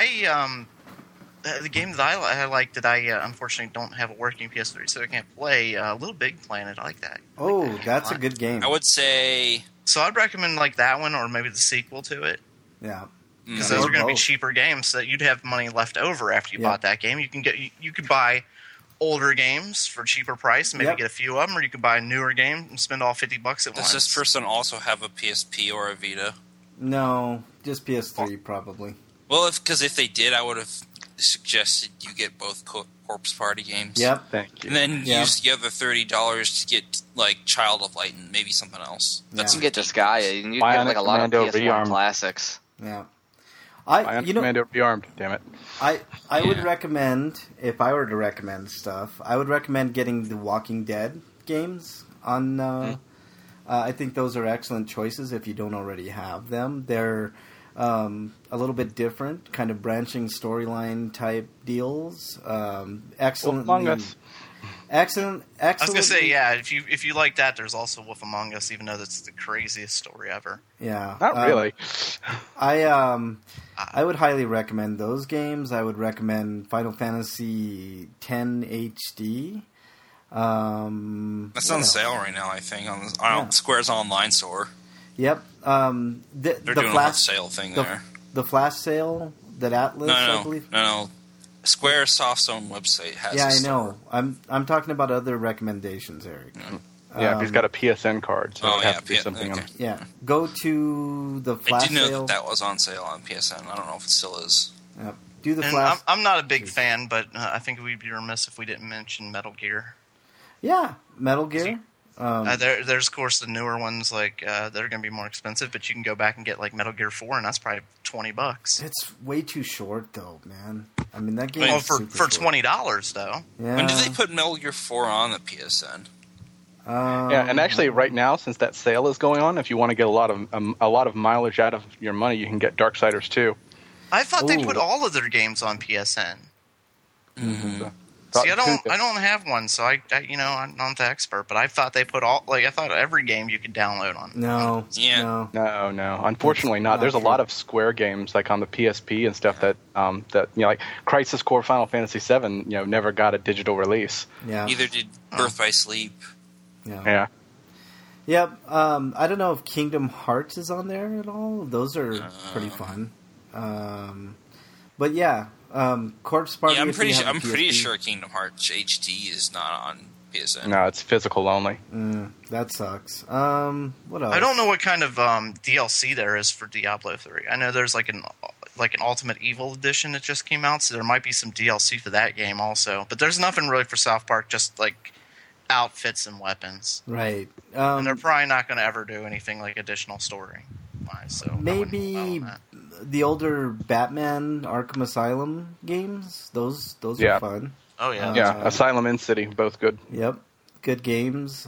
the game that I like that I unfortunately don't have a working PS3, so I can't play. Little Big Planet, I like that. That's a good game. I would say. So I'd recommend like that one, or maybe the sequel to it. Yeah, because those are going to be cheaper games, so you'd have money left over after you bought that game. You could buy older games for a cheaper price, and maybe get a few of them, or you could buy a newer game and spend all $50 at once. Does this person also have a PSP or a Vita? No, just PS3 probably. Well, because if they did, I would have suggested you get both Corpse Party games. Yep. Thank you. And then use the other $30 to get like Child of Light and maybe something else. You can get Disgaea. You can get like a lot of PS1 classics. Yeah. Commando Rearmed, damn it. I would recommend, if I were to recommend stuff, I would recommend getting the Walking Dead games on. I think those are excellent choices if you don't already have them. They're a little bit different, kind of branching storyline type deals. Excellent. Among Us. Excellent. I was gonna say, if you like that, there's also Wolf Among Us, even though that's the craziest story ever. Yeah, not really. I would highly recommend those games. I would recommend Final Fantasy X HD. That's on sale right now, I think, on Square's online store. Yep. They're doing a whole sale thing there. The flash sale that Atlas, I believe. No. Square Soft's own website has. Yeah, I know. I'm talking about other recommendations, Eric. Yeah, if he's got a PSN card, so it has to be something. Okay. Yeah, go to the flash sale. I do know sale. that was on sale on PSN. I don't know if it still is. Yep. Do the flash. I'm not a big fan, but I think we'd be remiss if we didn't mention Metal Gear. Yeah, Metal Gear. There's of course the newer ones that are going to be more expensive, but you can go back and get like Metal Gear 4, and that's probably $20. It's way too short, though, man. I mean, that game. For $20 though. Yeah. When did they put Metal Gear 4 on the PSN? And actually, right now, since that sale is going on, if you want to get a lot of mileage out of your money, you can get Darksiders 2. I thought they put all of their games on PSN. Mm-hmm. See, I don't have one, so I I'm not the expert, but I thought they put I thought every game you could download on. No. Yeah. No. Unfortunately, not. There's a true. lot of Square games like on the PSP and stuff that like Crisis Core Final Fantasy VII, never got a digital release. Yeah. Neither did Birth by Sleep. Yeah. Yep. I don't know if Kingdom Hearts is on there at all. Those are pretty fun. But yeah, Corpse Party. Yeah, I'm if you have a pretty PSP. sure Kingdom Hearts HD is not on PSN. No, it's physical only. That sucks. What else? I don't know what kind of DLC there is for Diablo 3. I know there's like an Ultimate Evil edition that just came out, so there might be some DLC for that game also. But there's nothing really for South Park, just like outfits and weapons. Right. And they're probably not going to ever do anything like additional story. So Maybe the older Batman Arkham Asylum games. Those are fun. Oh yeah. Yeah, Asylum and City, both good. Yep. Good games.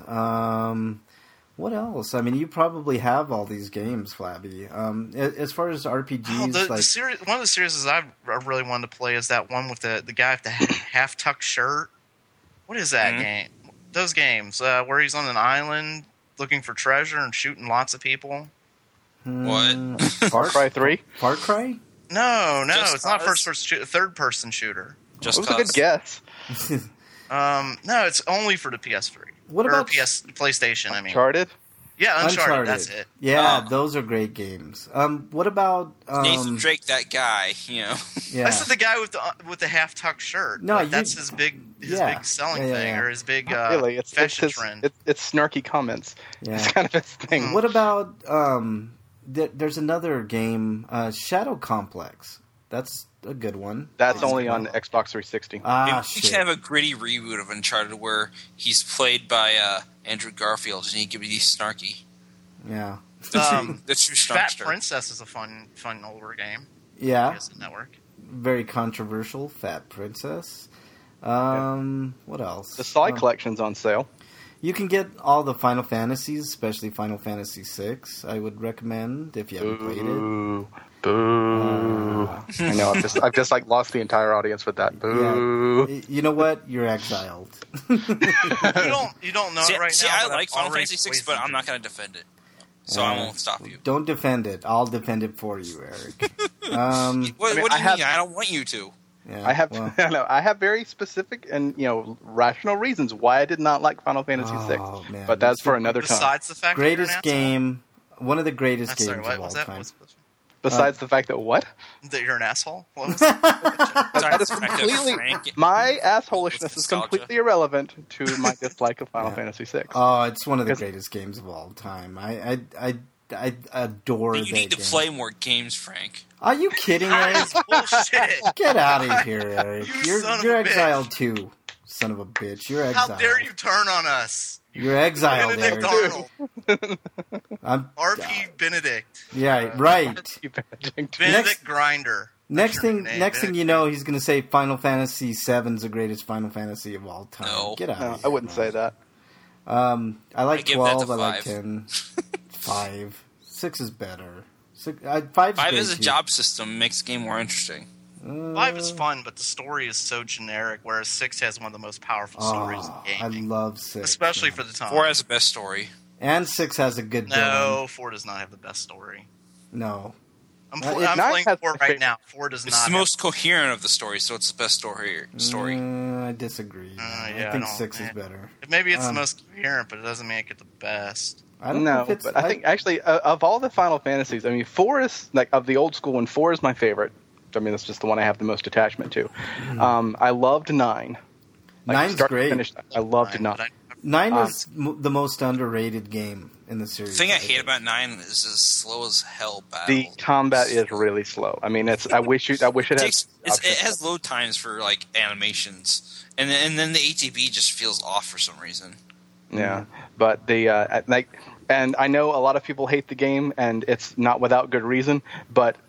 What else? I mean, you probably have all these games, Flabby. As far as RPGs, the series, one of the series I really wanted to play is that one with the guy with the half tucked shirt. What is that game? Those games where he's on an island looking for treasure and shooting lots of people. What? Far Cry 3? Far Cry? No, Just it's not Cause? first person, third person shooter. Just That was a good guess. No, it's only for the PS3. What about PlayStation? I mean, Uncharted? yeah, Uncharted. That's it. Yeah, those are great games. What about Nathan Drake, that guy, Yeah, That's the guy with the half tucked shirt. No, that's his big selling thing, or his big Really, it's fashion his, trend. It's snarky comments. Yeah. It's kind of his thing. What about there's another game, Shadow Complex. That's a good one. That's only on Xbox 360. Ah, We shit. can have a gritty reboot of Uncharted where he's played by Andrew Garfield and he can be snarky. Yeah. The true Fat snarkster. Princess is a fun older game. Yeah. PS Network. Very controversial. Fat Princess. What else? The Sly Collection's on sale. You can get all the Final Fantasies, especially Final Fantasy VI. I would recommend if you haven't played it. Boo. I know, I've just like lost the entire audience with that. Boo. Yeah. You know what? You're exiled. You don't know it right See, now. I but like I've Final already Fantasy VI, played but some I'm not going to defend it. So I won't stop you. Don't defend it. I'll defend it for you, Eric. What do you mean? I don't want you to. Yeah, I have well, I have very specific and rational reasons why I did not like Final Fantasy VI, man. but that's for another time. Besides the fact greatest that you're an game, one of the greatest asshole. games Sorry, of what all was that? time. Besides the fact that what? That you're an asshole? What was that? Sorry, That is Frank, completely Frank. my assholishness is Nostalgia. completely irrelevant to my dislike of Final Fantasy VI. Oh, it's one of the greatest games of all time. I adore You that need to game. play more games, Frank. Are you kidding, Eric? Bullshit. Get out of here, Eric. You son of You're a bitch. exiled too, son of a bitch. You're How exiled. dare you turn on us? You're exiled, Benedict Eric. Arnold. RP Benedict. Yeah, right. Benedict Grinder. Next That's your thing, name, next thing Benedict. you know, he's going to say Final Fantasy VII's the greatest Final Fantasy of all time. No. Get out. No, of here. I wouldn't say that. I like I give that 12. to I like 5. 10. 5. 6 is better. 5's 5 great is a too. job system, makes the game more interesting. 5 is fun, but the story is so generic, whereas 6 has one of the most powerful stories Oh, in I gaming. love 6. Especially man. for the time. 4 has the best story. And 6 has a good No, 4 does not have the best story. villain. No. I'm Nine playing has 4 my right favorite. now. 4 does It's not the have most coherent of the stories, so it's the best story. I disagree. yeah, I think I don't- 6 is man. better. Maybe it's the most coherent, but it doesn't make it the best. I don't know No, if it's. but I think actually of all the Final Fantasies, I mean, 4 is like of the old school one. 4 is my favorite. I mean, that's just the one I have the most attachment to. I loved 9. Like, 9's start to great. finish, I loved 9. But 9 is the most underrated game in the series. The thing I hate think. about 9 is it's slow as hell battle. The combat is really slow. I mean, it's. I wish it It has load times for like animations, and then the ATB just feels off for some reason. Yeah, but the and I know a lot of people hate the game, and it's not without good reason. But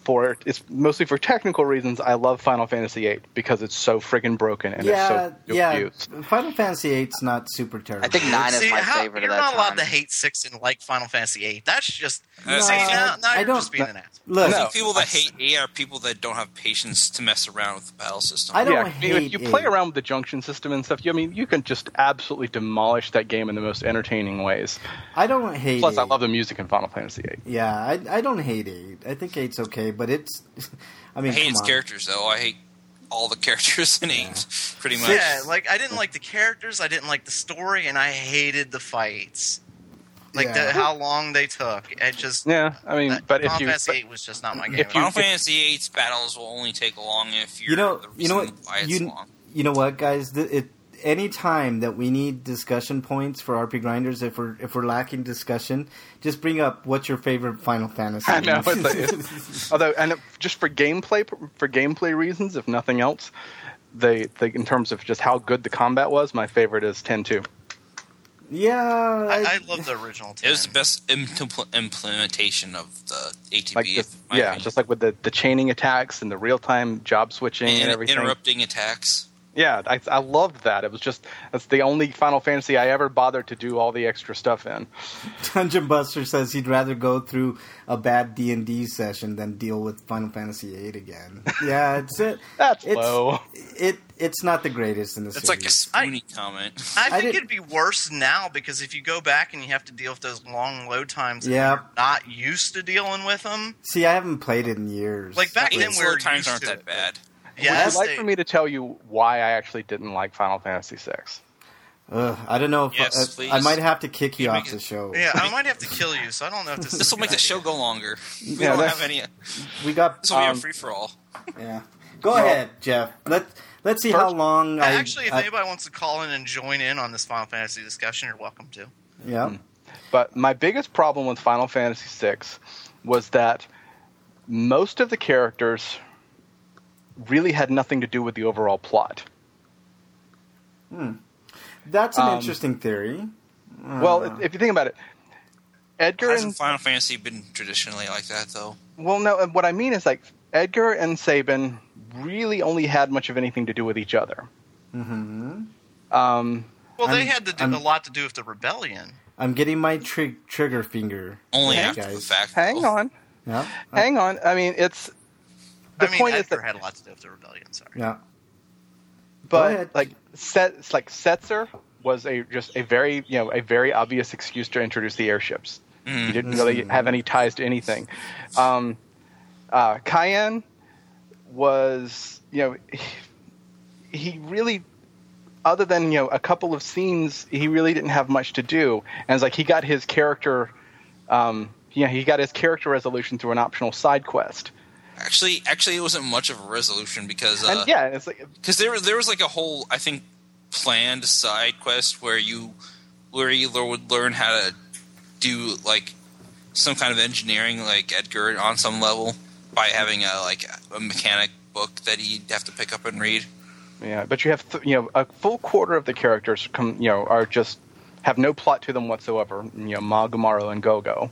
it's mostly for technical reasons. I love Final Fantasy VIII because it's so friggin' broken and it's so abused. Final Fantasy VIII's not super terrible. I think 9 is my favorite You're of that not allowed time. to hate 6 and like Final Fantasy VIII. That's just No, now I you're don't- just being an asshole. Look, I think people that hate 8 are people that don't have patience to mess around with the battle system. I don't Yeah, hate if you play 8. around with the junction system and stuff, I mean, you can just absolutely demolish that game in the most entertaining ways. I don't hate Plus, 8. I love the music in Final Fantasy VIII. Yeah, I don't hate 8. I think 8's okay, but it's... I mean, I hate come its on. characters, though. I hate all the characters in 8, pretty much. Yeah, like I didn't like the characters, I didn't like the story, and I hated the fights. Like Yeah. how long they took. It just Yeah, I mean, but if Final you... Fantasy VIII was just not my game. if you- Final Fantasy VIII's battles will only take long if you're You know the reason what? why it's long. You know what, guys? Any time that we need discussion points for RP Grinders, if we're lacking discussion, just bring up what's your favorite Final Fantasy. I know, although, and just for gameplay reasons, if nothing else, they in terms of just how good the combat was, my favorite is 10-2. Yeah, I love the original 10. It was the best implementation of the ATB. Like in just, my yeah, opinion. just like with the chaining attacks and the real time job switching and everything. Interrupting attacks. Yeah, I loved that. It was just that's the only Final Fantasy I ever bothered to do all the extra stuff in. Dungeon Buster says he'd rather go through a bad D&D session than deal with Final Fantasy VIII again. Yeah, That's it's low. It's not the greatest in the It's series. like a spoony comment. I think did- it'd be worse now because if you go back and you have to deal with those long load times, and Yeah. you're not used to dealing with them. See, I haven't played it in years. Like back then, we Slow were times used aren't to that it. bad. Yeah, Would you like for me to tell you why I actually didn't like Final Fantasy VI? I don't know if Yes, I please. might have to kick you You off make the it- show. Yeah, I might have to kill you, so I don't know if this is This will a make good the show idea. go longer. We Yeah, don't that's- have any. We got This will be a free for all. yeah. Go ahead, Jeff. Let's see how long. Actually, if anybody wants to call in and join in on this Final Fantasy discussion, you're welcome to. yeah. But my biggest problem with Final Fantasy VI was that most of the characters really had nothing to do with the overall plot. That's an interesting theory. Well, if you think about it, Edgar and Hasn't Final Fantasy been traditionally like that, though? well, no, what I mean is like Edgar and Sabin really only had much of anything to do with each other. Mm-hmm. Well, they I'm- had to do I'm- a lot to do with the rebellion. I'm getting my trigger finger. Only Okay, after the guys. fact. Hang though. on, Yeah. hang on. I mean, it's the point is Edgar that, had a lot to do with the rebellion. Sorry. Yeah. Go ahead. but like Setzer was just a very obvious excuse to introduce the airships. He didn't really have any ties to anything. Cayenne was, he really, other than a couple of scenes, he really didn't have much to do. And it's like he got his character, he got his character resolution through an optional side quest. Actually, it wasn't much of a resolution because And yeah, it's like there was like a whole, I think, planned side quest where you would learn how to do like some kind of engineering, like Edgar, on some level by having a mechanic book that he'd have to pick up and read. yeah, but you have a full quarter of the characters are just have no plot to them whatsoever. Magumaru and Gogo.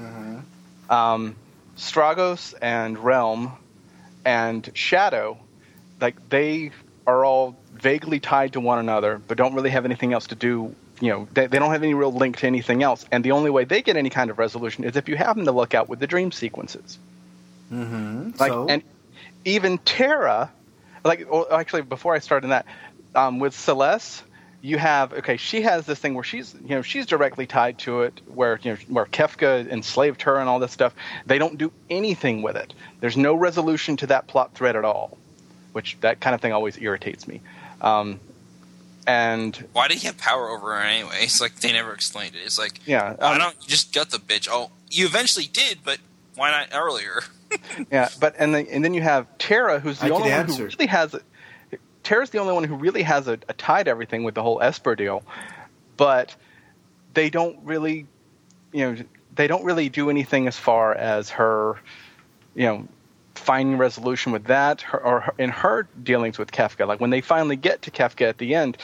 Stragos and Realm and Shadow, like they are all vaguely tied to one another, but don't really have anything else to do. They don't have any real link to anything else, and the only way they get any kind of resolution is if you happen to look out with the dream sequences. Mm-hmm. Like, So and even Terra, actually, before I start in that, with Celeste, you have she has this thing where she's directly tied to it, where where Kefka enslaved her and all this stuff. They don't do anything with it. There's no resolution to that plot thread at all, which that kind of thing always irritates me. And Why did he have power over her anyway? It's like they never explained it. It's like, yeah, why don't you just gut the bitch? Oh, you eventually did, but why not earlier? yeah, but and then you have Terra, who's the I only could one who answer. really has. Terra's the only one who really has a tie to everything with the whole Esper deal, but they don't really, they don't really do anything as far as her, finding resolution with that, or in her dealings with Kefka. Like when they finally get to Kefka at the end,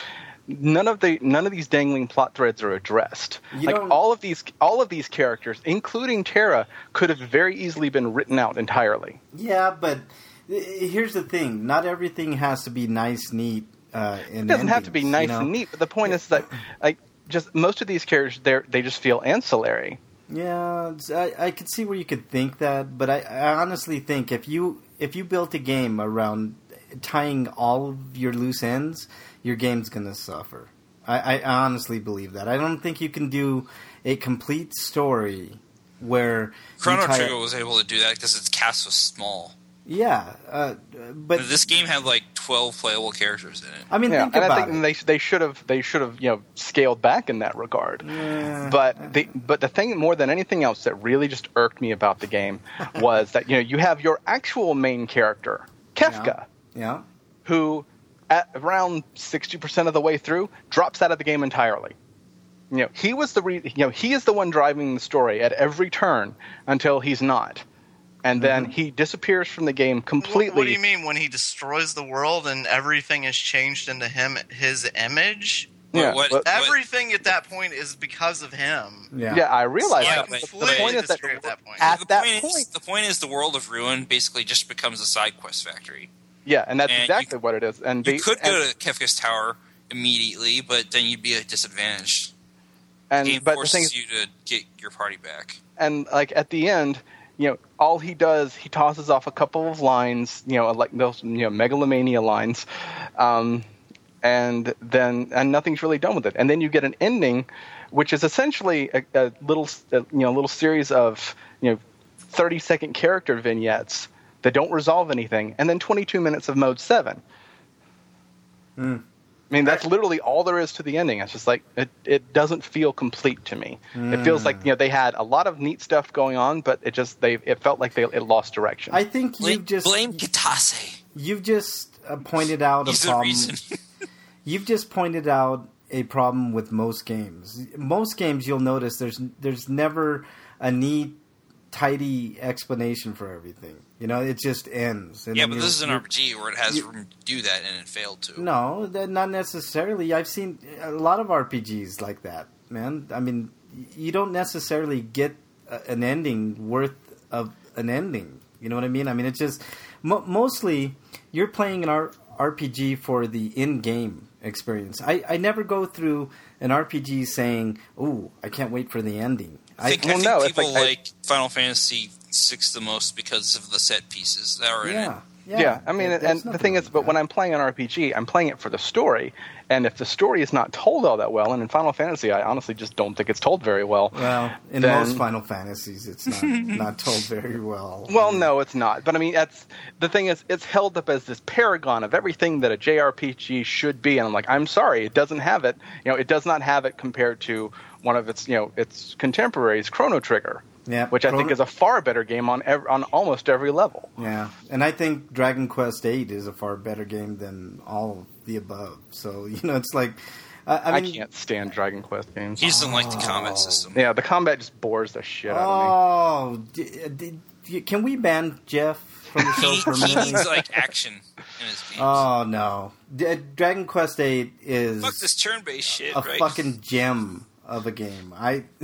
none of these dangling plot threads are addressed. All of these characters, including Terra, could have very easily been written out entirely. Yeah, but here's the thing: not everything has to be nice, neat. It doesn't have to be nice and neat, but the point is that just most of these characters, they just feel ancillary. Yeah, I could see where you could think that, but I honestly think if you built a game around tying all of your loose ends, your game's going to suffer. I honestly believe that. I don't think you can do a complete story where Chrono Trigger was able to do that because its cast was small. Yeah, but this game had like 12 playable characters in it. I mean, think about I think they should have scaled back in that regard. Yeah. But the thing more than anything else that really just irked me about the game was that you have your actual main character, Kefka, who at around 60% of the way through drops out of the game entirely. He was he is the one driving the story at every turn until he's not. And then he disappears from the game completely. What do you mean when he destroys the world and everything is changed into his image? Yeah, everything at that point is because of him. Yeah, I realize that. But the point is that the point is the world of Ruin basically just becomes a side quest factory. Yeah, and that's exactly what it is. And you could go to Kefka's Tower immediately, but then you'd be at a disadvantage. The game forces you to get your party back. And at the end, all he does, he tosses off a couple of lines, like those, megalomania lines, and nothing's really done with it. And then you get an ending, which is essentially a little series of 30-second character vignettes that don't resolve anything, and then 22 minutes of mode 7. I mean, that's literally all there is to the ending. It's just it doesn't feel complete to me. It feels like they had a lot of neat stuff going on, but it felt like it lost direction. I think blame Kitase. You've just pointed out He's a problem. The reason. You've just pointed out a problem with most games. Most games, you'll notice there's never a neat, tidy explanation for everything. It just ends. And but this is an RPG where it has room to do that, and it failed to. No, not necessarily. I've seen a lot of RPGs like that, man. I mean, you don't necessarily get an ending worth of an ending. You know what I mean? I mean, it's just mostly you're playing an RPG for the in-game experience. I never go through an RPG saying, "Ooh, I can't wait for the ending." I think people like Final Fantasy VI the most because of the set pieces that are in it. Yeah, I mean, and the thing is, but when I'm playing an RPG, I'm playing it for the story, and if the story is not told all that well, and in Final Fantasy, I honestly just don't think it's told very well. Well, in most Final Fantasies, it's not told very well. Well, no, it's not. But I mean, the thing is, it's held up as this paragon of everything that a JRPG should be, and I'm like, I'm sorry, it doesn't have it. It does not have it compared to one of its contemporaries, Chrono Trigger. Yeah, which I think is a far better game on almost every level. Yeah, and I think Dragon Quest VIII is a far better game than all of the above. So it's like I can't stand Dragon Quest games. He doesn't like the combat system. Yeah, the combat just bores the shit out of me. Can we ban Jeff from the show for a minute? He needs action in his games. Oh no, Dragon Quest VIII is fuck this turn-based shit. A fucking gem of a game.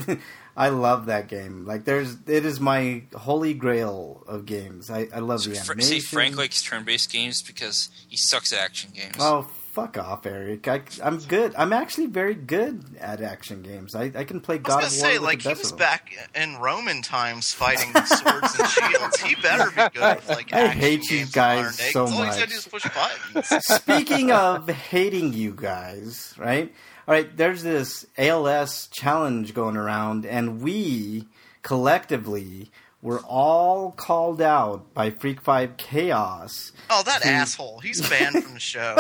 I love that game. It is my holy grail of games. I love the animation. See, Frank likes turn-based games because he sucks at action games. Oh, fuck off, Eric. I'm good. I'm actually very good at action games. I can play God of War with the best he was back in Roman times fighting swords and shields. He better be good with action I hate you guys so much. All he's got to do is push buttons. Speaking of hating you guys, right? All right, there's this ALS challenge going around, and we collectively were all called out by Freak 5 Chaos. Oh, that asshole. He's banned from the show.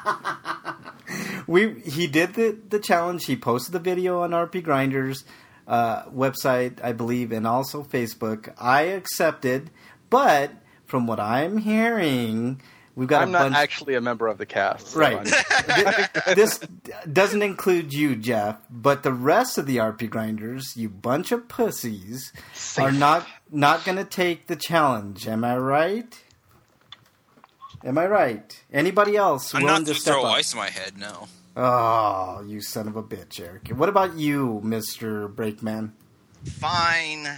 He did the challenge. He posted the video on RP Grinders website, I believe, and also Facebook. I accepted, but from what I'm hearing... I'm not actually a member of the cast. So right. This doesn't include you, Jeff, but the rest of the RP Grinders, you bunch of pussies, are not going to take the challenge. Am I right? Am I right? Anybody else I'm willing not to step throw up? ice in my head, no. Oh, you son of a bitch, Eric. What about you, Mr. Breakman? Fine.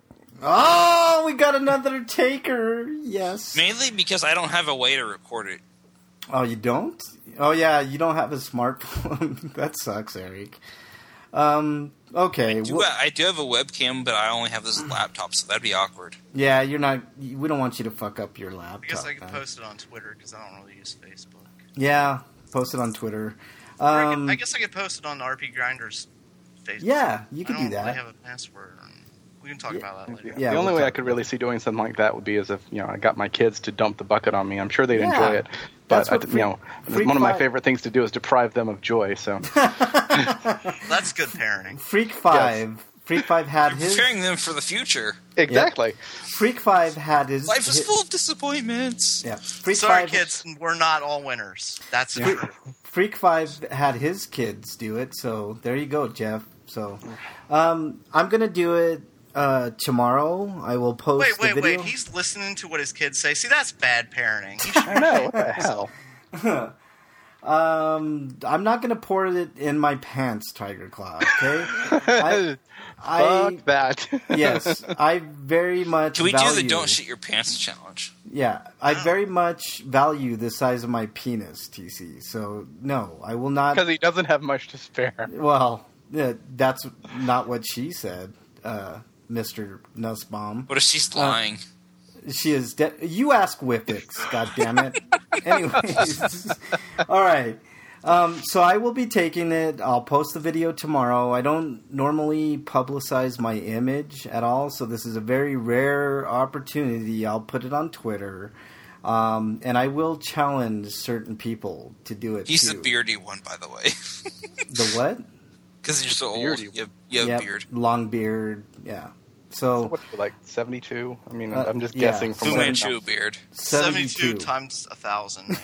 Oh, we got another taker. Yes. Mainly because I don't have a way to record it. Oh, you don't? Oh, yeah, you don't have a smartphone. That sucks, Eric. Okay. I do have a webcam, but I only have this laptop, so that'd be awkward. Yeah, you're not. We don't want you to fuck up your laptop. I guess I could post it on Twitter because I don't really use Facebook. Yeah, post it on Twitter. I guess I could post it on the RP Grinders Facebook. Yeah, you could do that. I have a password. We can talk about that later. Yeah, the only way I could really see doing something like that would be as if I got my kids to dump the bucket on me. I'm sure they'd enjoy it, but one of my favorite things to do is deprive them of joy. So that's good parenting. Freak 5. Yes. Freak 5 had his... preparing them for the future. Exactly. Yep. Freak 5 had his... Life is full of disappointments. Yeah. Sorry, kids, we're not all winners. That's true. Freak 5 had his kids do it, so there you go, Jeff. So I'm going to do it tomorrow. I will post the video. Wait. He's listening to what his kids say. See, that's bad parenting. I know. What the hell? I'm not going to pour it in my pants, Tiger Claw, okay? Fuck that. Yes, I very much Can we value... do the don't shit your pants challenge? Yeah, I very much value the size of my penis, TC. So, no, I will not... Because he doesn't have much to spare. Well, that's not what she said, Mr. Nussbaum. What if she's lying? She is... You ask Whippix, goddammit. Anyways. All right. So I will be taking it. I'll post the video tomorrow. I don't normally publicize my image at all, so this is a very rare opportunity. I'll put it on Twitter. And I will challenge certain people to do it, He's too. the beardy one, by the way. The what? Because you're so old. You have beard. Long beard, yeah. So what, like 72? I mean, I'm just guessing from Fu what Manchu beard. 72 times 1,000.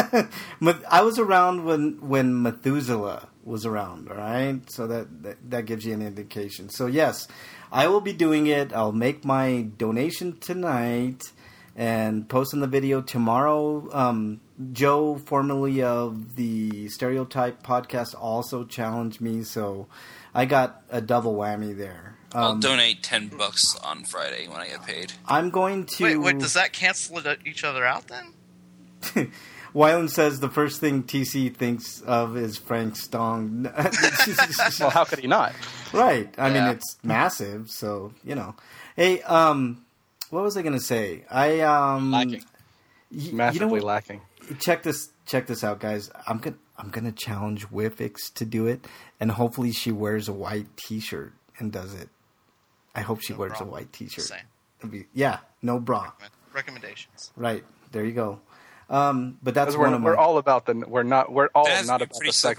I was around when Methuselah was around, all right? So that gives you an indication. So, yes, I will be doing it. I'll make my donation tonight and posting the video tomorrow. Joe, formerly of the Stereotype podcast, also challenged me, so I got a double whammy there. I'll donate $10 on Friday when I get paid. I'm going to... Wait, does that cancel each other out then? Wyland says the first thing TC thinks of is Frank Stong. Well, how could he not? Right. I mean, it's massive, so, Hey, what was I going to say? Lacking. Massively lacking. Check this out, guys. I'm gonna challenge Whiffix to do it, and hopefully she wears a white T-shirt and does it. I hope she wears a white T-shirt. No bra. Recommendations. Right there, you go. But that's we're all about we're not about pretty the sex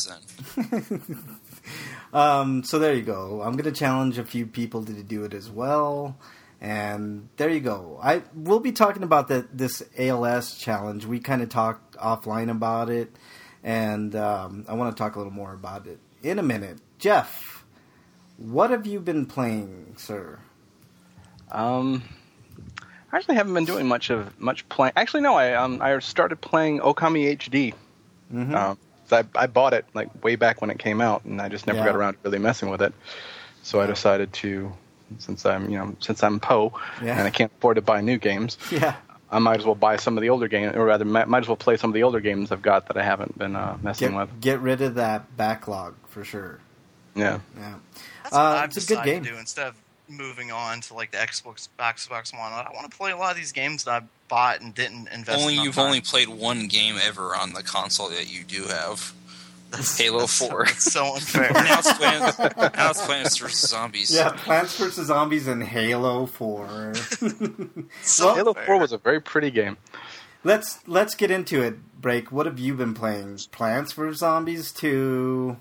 then. So there you go. I'm gonna challenge a few people to do it as well. And there you go. I will be talking about this ALS challenge. We kind of talked offline about it, and I want to talk a little more about it in a minute. Jeff, what have you been playing, sir? I actually haven't been doing much playing. Actually, no. I started playing Okami HD. Mm-hmm. So I bought it like way back when it came out, and I just never got around to really messing with it. So I decided to. Since I'm Poe and I can't afford to buy new games, I might as well buy some of the older games, or rather, might as well play some of the older games I've got that I haven't been messing with. Get rid of that backlog for sure. Yeah. That's what I've it's a good decided game. to do instead of moving on to like the Xbox One. I want to play a lot of these games that I bought and didn't invest. You've only played one game ever on the console that you do have. Halo 4. It's so unfair. now it's Plants vs. Zombies. Yeah, Plants vs. Zombies and Halo 4. Halo 4 was a very pretty game. Let's get into it, Break. What have you been playing? Plants vs. Zombies 2...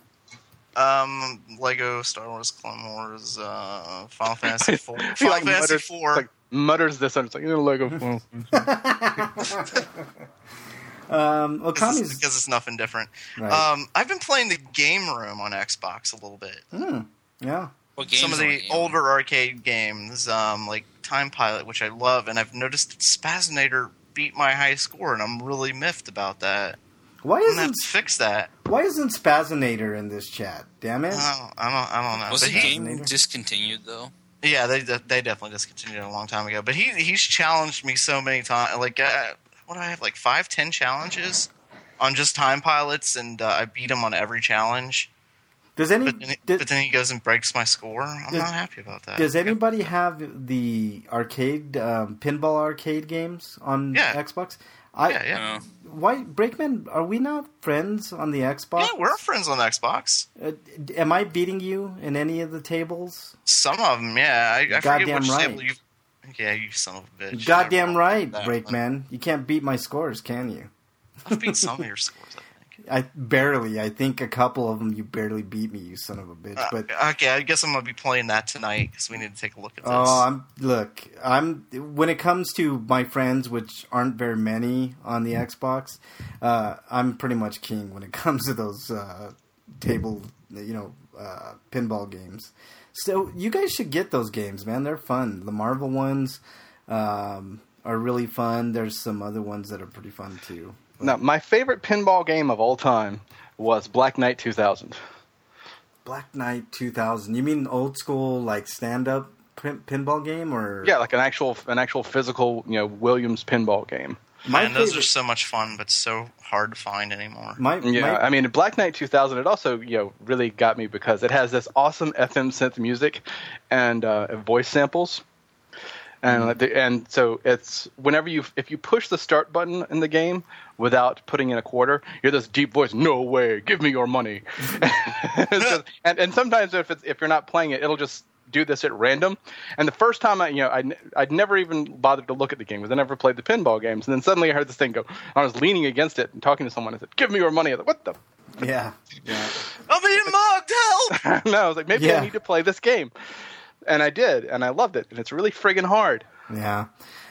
Lego Star Wars Clone Wars, Final Fantasy 4. Final Fantasy 4. Mutters this and it's like, Lego. Okami's... Because it's nothing different. Right. I've been playing the Game Room on Xbox a little bit. Yeah. Some of the older arcade games, like Time Pilot, which I love, and I've noticed that Spazinator beat my high score, and I'm really miffed about that. Why I'm gonna have isn't to fix that. Why isn't Spazinator in this chat? Damn it! I don't know. Was But the game discontinued though? Yeah, they definitely discontinued it a long time ago. But he's challenged me so many times. Like, what do I have? Like 5-10 challenges on just time pilots, and I beat him on every challenge. Does any? But then he goes and breaks my score. I'm not happy about that. Does anybody have the arcade pinball arcade games on Xbox? Yeah. Why, Breakman? Are we not friends on the Xbox? Yeah, we're friends on Xbox. Am I beating you in any of the tables? Some of them, yeah. I forget Goddamn which right. table you. Yeah, you son of a bitch. Goddamn right, Breakman. You can't beat my scores, can you? I've beat some of your scores, I think. I think a couple of them you barely beat me, you son of a bitch. But okay, I guess I'm gonna be playing that tonight because we need to take a look at this. I'm when it comes to my friends, which aren't very many on the Xbox, I'm pretty much king when it comes to those table, pinball games. So you guys should get those games, man. They're fun. The Marvel ones are really fun. There's some other ones that are pretty fun too. Now, my favorite pinball game of all time was Black Knight 2000. Black Knight 2000. You mean old school, like stand-up pinball game, or yeah, like an actual physical, Williams pinball game. Man, those are so much fun, but so hard to find anymore. I mean, Black Knight 2000. It also, really got me because it has this awesome FM synth music and voice samples. And so it's if you push the start button in the game without putting in a quarter, you hear this deep voice, "No way, give me your money." and sometimes if you're not playing it, it'll just do this at random. And the first time I'd never even bothered to look at the game because I never played the pinball games. And then suddenly I heard this thing go. I was leaning against it and talking to someone. I said, "Give me your money." I was like, "What the?" Yeah. I'm being mugged. Help! No, I was like, maybe I need to play this game. And I did, and I loved it, and it's really friggin' hard. Yeah,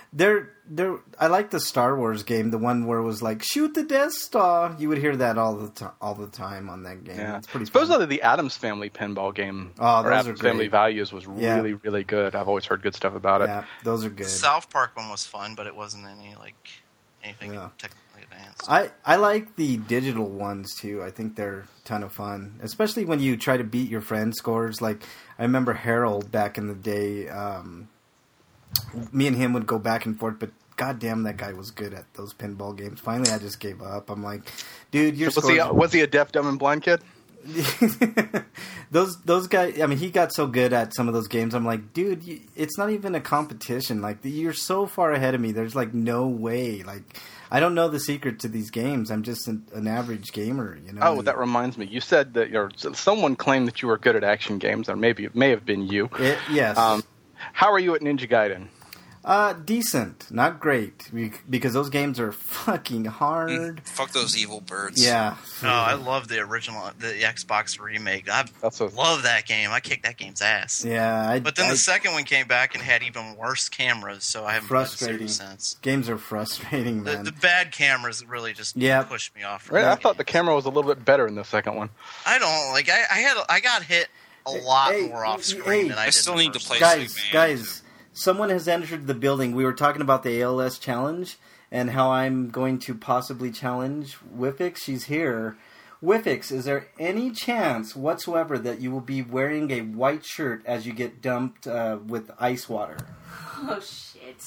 I like the Star Wars game, the one where it was like shoot the Death Star. You would hear that all the time on that game. Yeah. It's pretty. Supposedly the Addams Family pinball game, or Addams Family Values, was really really good. I've always heard good stuff about it. Yeah, those are good. The South Park one was fun, but it wasn't anything technically advanced. I like the digital ones too. I think they're a ton of fun, especially when you try to beat your friend's scores. Like I remember Harold back in the day. Me and him would go back and forth, but goddamn, that guy was good at those pinball games. Finally, I just gave up. I'm like, dude, your scores... Was he a deaf, dumb, and blind kid? those guys. I mean, he got so good at some of those games. I'm like, dude, it's not even a competition. Like, you're so far ahead of me. There's like no way. Like, I don't know the secret to these games. I'm just an average gamer. Oh, that reminds me. You said that someone claimed that you were good at action games, or maybe it may have been you. Yes. How are you at Ninja Gaiden? Decent, not great, because those games are fucking hard. Fuck those evil birds. Yeah. Oh, I love the original, the Xbox remake. I love that game. I kicked that game's ass. Yeah. But then the second one came back and had even worse cameras, so I haven't played the series since. Games are frustrating, man. The bad cameras really just pushed me off. Right, I thought the camera was a little bit better in the second one. I don't like. I got hit a lot more off screen than I did. I still need to play. Guys. Someone has entered the building. We were talking about the ALS challenge and how I'm going to possibly challenge Wifix. She's here. Wifix, is there any chance whatsoever that you will be wearing a white shirt as you get dumped with ice water? Oh, shit.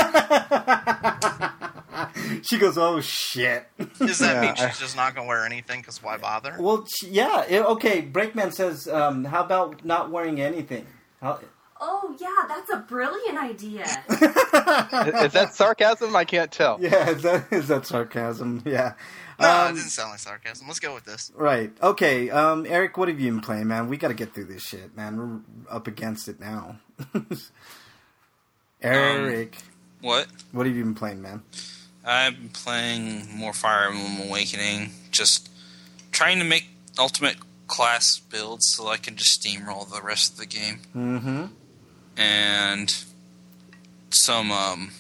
She goes, oh, shit. Does that mean she's just not going to wear anything? Because why bother? Well, okay, Breakman says, how about not wearing anything? Oh, yeah, that's a brilliant idea. Is that sarcasm? I can't tell. Yeah, is that sarcasm? Yeah. No, it didn't sound like sarcasm. Let's go with this. Right. Okay, Eric, what have you been playing, man? We got to get through this shit, man. We're up against it now. Eric. What? What have you been playing, man? I've been playing more Fire Emblem Awakening. Just trying to make ultimate class builds so I can just steamroll the rest of the game. Mm-hmm. And some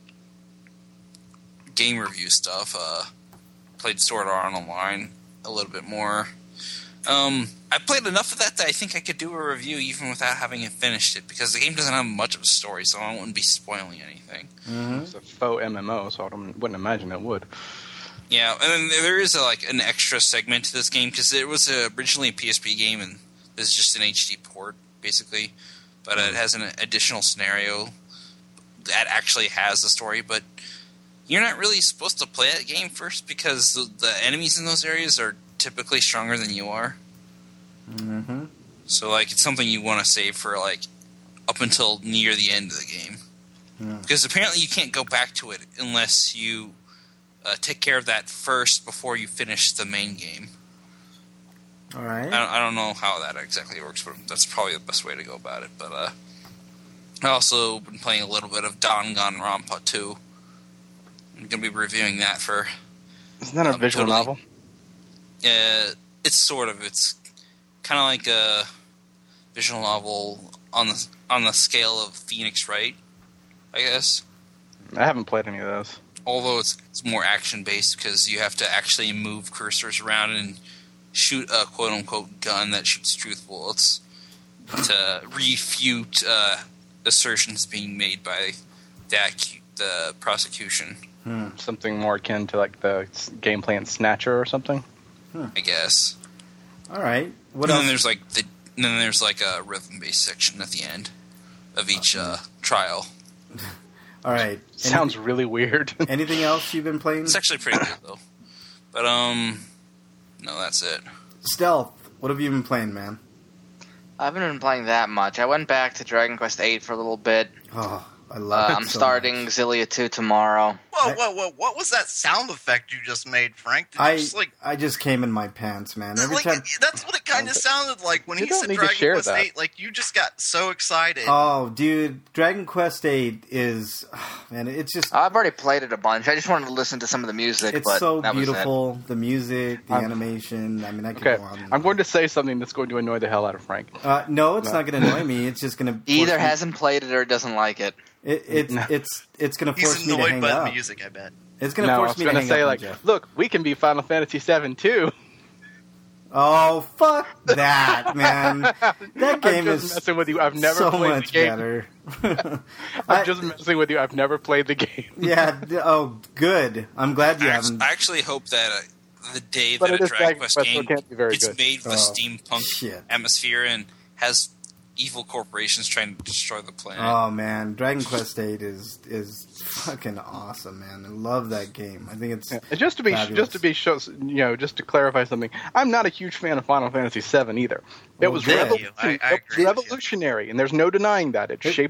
game review stuff. Played Sword Art Online a little bit more. I played enough of that I think I could do a review even without having finished it, because the game doesn't have much of a story, so I wouldn't be spoiling anything. Mm-hmm. It's a faux MMO, so I wouldn't imagine it would. Yeah, and then there is an extra segment to this game because it was originally a PSP game, and this is just an HD port basically. But it has an additional scenario that actually has the story. But you're not really supposed to play that game first because the enemies in those areas are typically stronger than you are. Mm-hmm. So it's something you want to save for up until near the end of the game. Yeah. Because apparently you can't go back to it unless you take care of that first before you finish the main game. All right. I don't know how that exactly works, but that's probably the best way to go about it. But I also been playing a little bit of Danganronpa 2. I'm going to be reviewing that for... Isn't that a visual novel? Yeah, it's sort of. It's kind of like a visual novel on the scale of Phoenix Wright, I guess. I haven't played any of those. Although it's more action-based because you have to actually move cursors around and shoot a quote-unquote gun that shoots truth bullets to refute assertions being made by the prosecution. Something more akin to the gameplay in Snatcher or something? I guess. All right. What and else? then there's a rhythm-based section at the end of each trial. All right. Sounds really weird. Anything else you've been playing? It's actually pretty good though. But no, that's it. Stealth. What have you been playing, man? I haven't been playing that much. I went back to Dragon Quest VIII for a little bit. Oh, I love it. I'm starting much. Xillia 2 tomorrow. Whoa! What was that sound effect you just made, Frank? Did you just, I just came in my pants, man. Every time. That's what it kind of sounded like when he said Dragon Quest VIII. You just got so excited. Oh, dude, Dragon Quest VIII is, man, it's just. I've already played it a bunch. I just wanted to listen to some of the music. It's but so that beautiful. Was it. The music, the animation. I mean, I could go on. I'm going to say something that's going to annoy the hell out of Frank. No, it's not going to annoy me. It's just going to either hasn't played it or doesn't like it. It's going to force me to hang up. He's annoyed by the music, I bet. It's going to force me to hang up. Say look, we can be Final Fantasy VII too. Oh, fuck that, man! That game is messing with you. I've never so played much the game. better. I'm just messing with you. I've never played the game. Yeah. Oh, good. I'm glad you haven't. I actually hope that the day that a Dragon Quest game gets made with a steampunk atmosphere and has evil corporations trying to destroy the planet. Oh man, Dragon Quest VIII is fucking awesome, man. I love that game. I think it's just to clarify something. I'm not a huge fan of Final Fantasy VII either. It was revolutionary, and there's no denying that. It shaped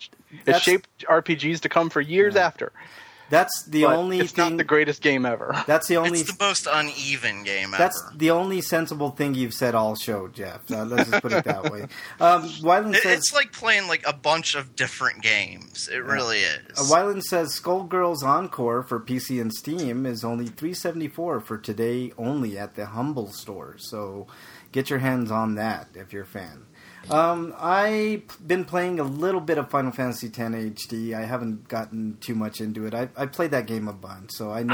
RPGs to come for years after. That's the only it's thing. Not the greatest game ever. That's the only. It's the most uneven game that's ever. The only sensible thing you've said all show, Jeff. Let's just put it that way. Wyland says it's like playing a bunch of different games. It really is. Wyland says Skullgirls Encore for PC and Steam is only $3.74 for today only at the Humble store. So get your hands on that if you're a fan. I've been playing a little bit of Final Fantasy X HD. I haven't gotten too much into it. I played that game a bunch, so I know.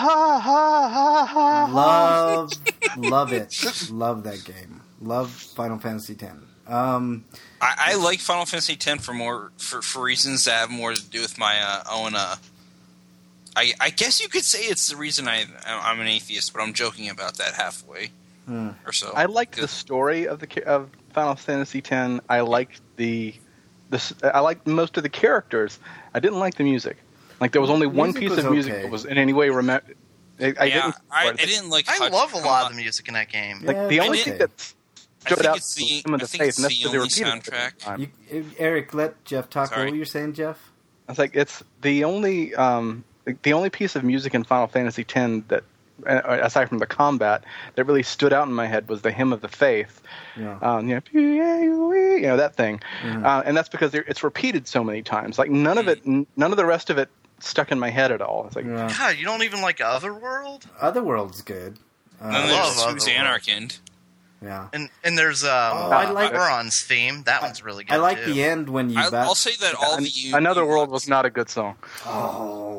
Love it. Love that game. Love Final Fantasy X. I like Final Fantasy X for reasons that have more to do with my own. I guess you could say it's the reason I'm an atheist, but I'm joking about that halfway or so. I like the story of Final Fantasy X. I like I liked most of the characters. I didn't like the music. There was only one piece of music that was in any way remembered. I didn't like. I love a lot of the music in that game. The only thing that stood out was some of the faith, and that's the only soundtrack. Eric, let Jeff talk. Sorry. What were you saying, Jeff? I was it's the only piece of music in Final Fantasy X that, aside from the combat, that really stood out in my head was the Hymn of the Faith. Yeah. That thing. Mm-hmm. And that's because it's repeated so many times. None of the rest of it stuck in my head at all. It's God, you don't even like Otherworld? Otherworld's good. And then there's Who's Anarchind. Yeah. And there's I like Auron's theme. That one's really good. I like the end when you I'll say that all the Another World was not a good song. Oh.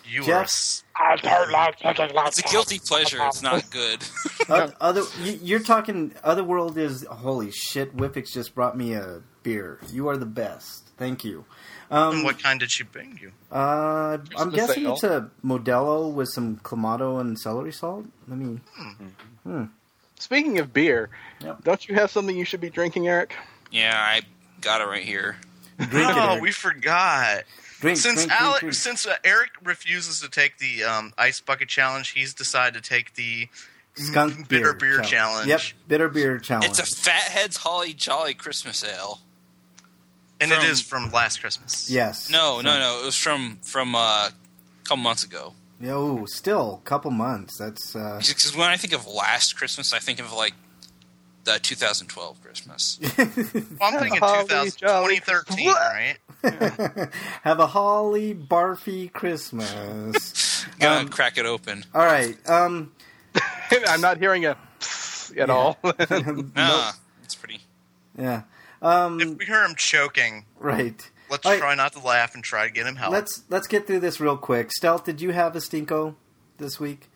You Jeff? are. It's a guilty pleasure. It's not good. You're talking. Otherworld is holy shit. Whiffix just brought me a beer. You are the best. Thank you. And what kind did she bring you? I'm guessing it's a Modelo with some clamato and celery salt. Let me. Speaking of beer, Yep. don't you have something you should be drinking, Eric? Yeah, I got it right here. Drink it, Oh, Eric. we forgot. Drink, Since drink, drink. since Eric refuses to take the ice bucket challenge, he's decided to take the Skunk bitter beer challenge. Yep, bitter beer challenge. It's a Fathead's Holly Jolly Christmas Ale. And it is from last Christmas. Yes. No. It was from a couple months ago. Yo, still a couple months. That's Because when I think of last Christmas, I think of like the 2012 Christmas. Well, I'm thinking Holly 2013, right? have a holly barfy Christmas. Gonna crack it open. All right. I'm not hearing a at all. Nah, it's pretty. Yeah. If we hear him choking, Right. let's All right. try not to laugh and try to get him help. Let's get through this real quick. Stealth, did you have a Stinko this week?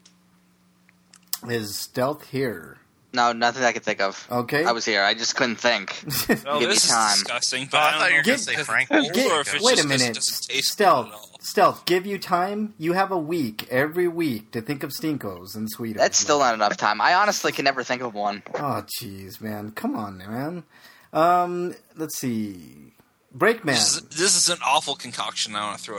Is Stealth here? No, nothing I could think of. Okay. I was here. I just couldn't think. Oh, Give me this is time. disgusting. Oh, But I thought you were don't going know to say if Frank. it's old or if it's Wait just a 'cause it minute. doesn't taste good at all. Stealth, give you time. You have a week, every week, to think of Stinkos in Sweden. That's still not enough time. I honestly can never think of one. Oh, jeez, man. Come on, man. Let's see. Breakman. This is an awful concoction. I want to throw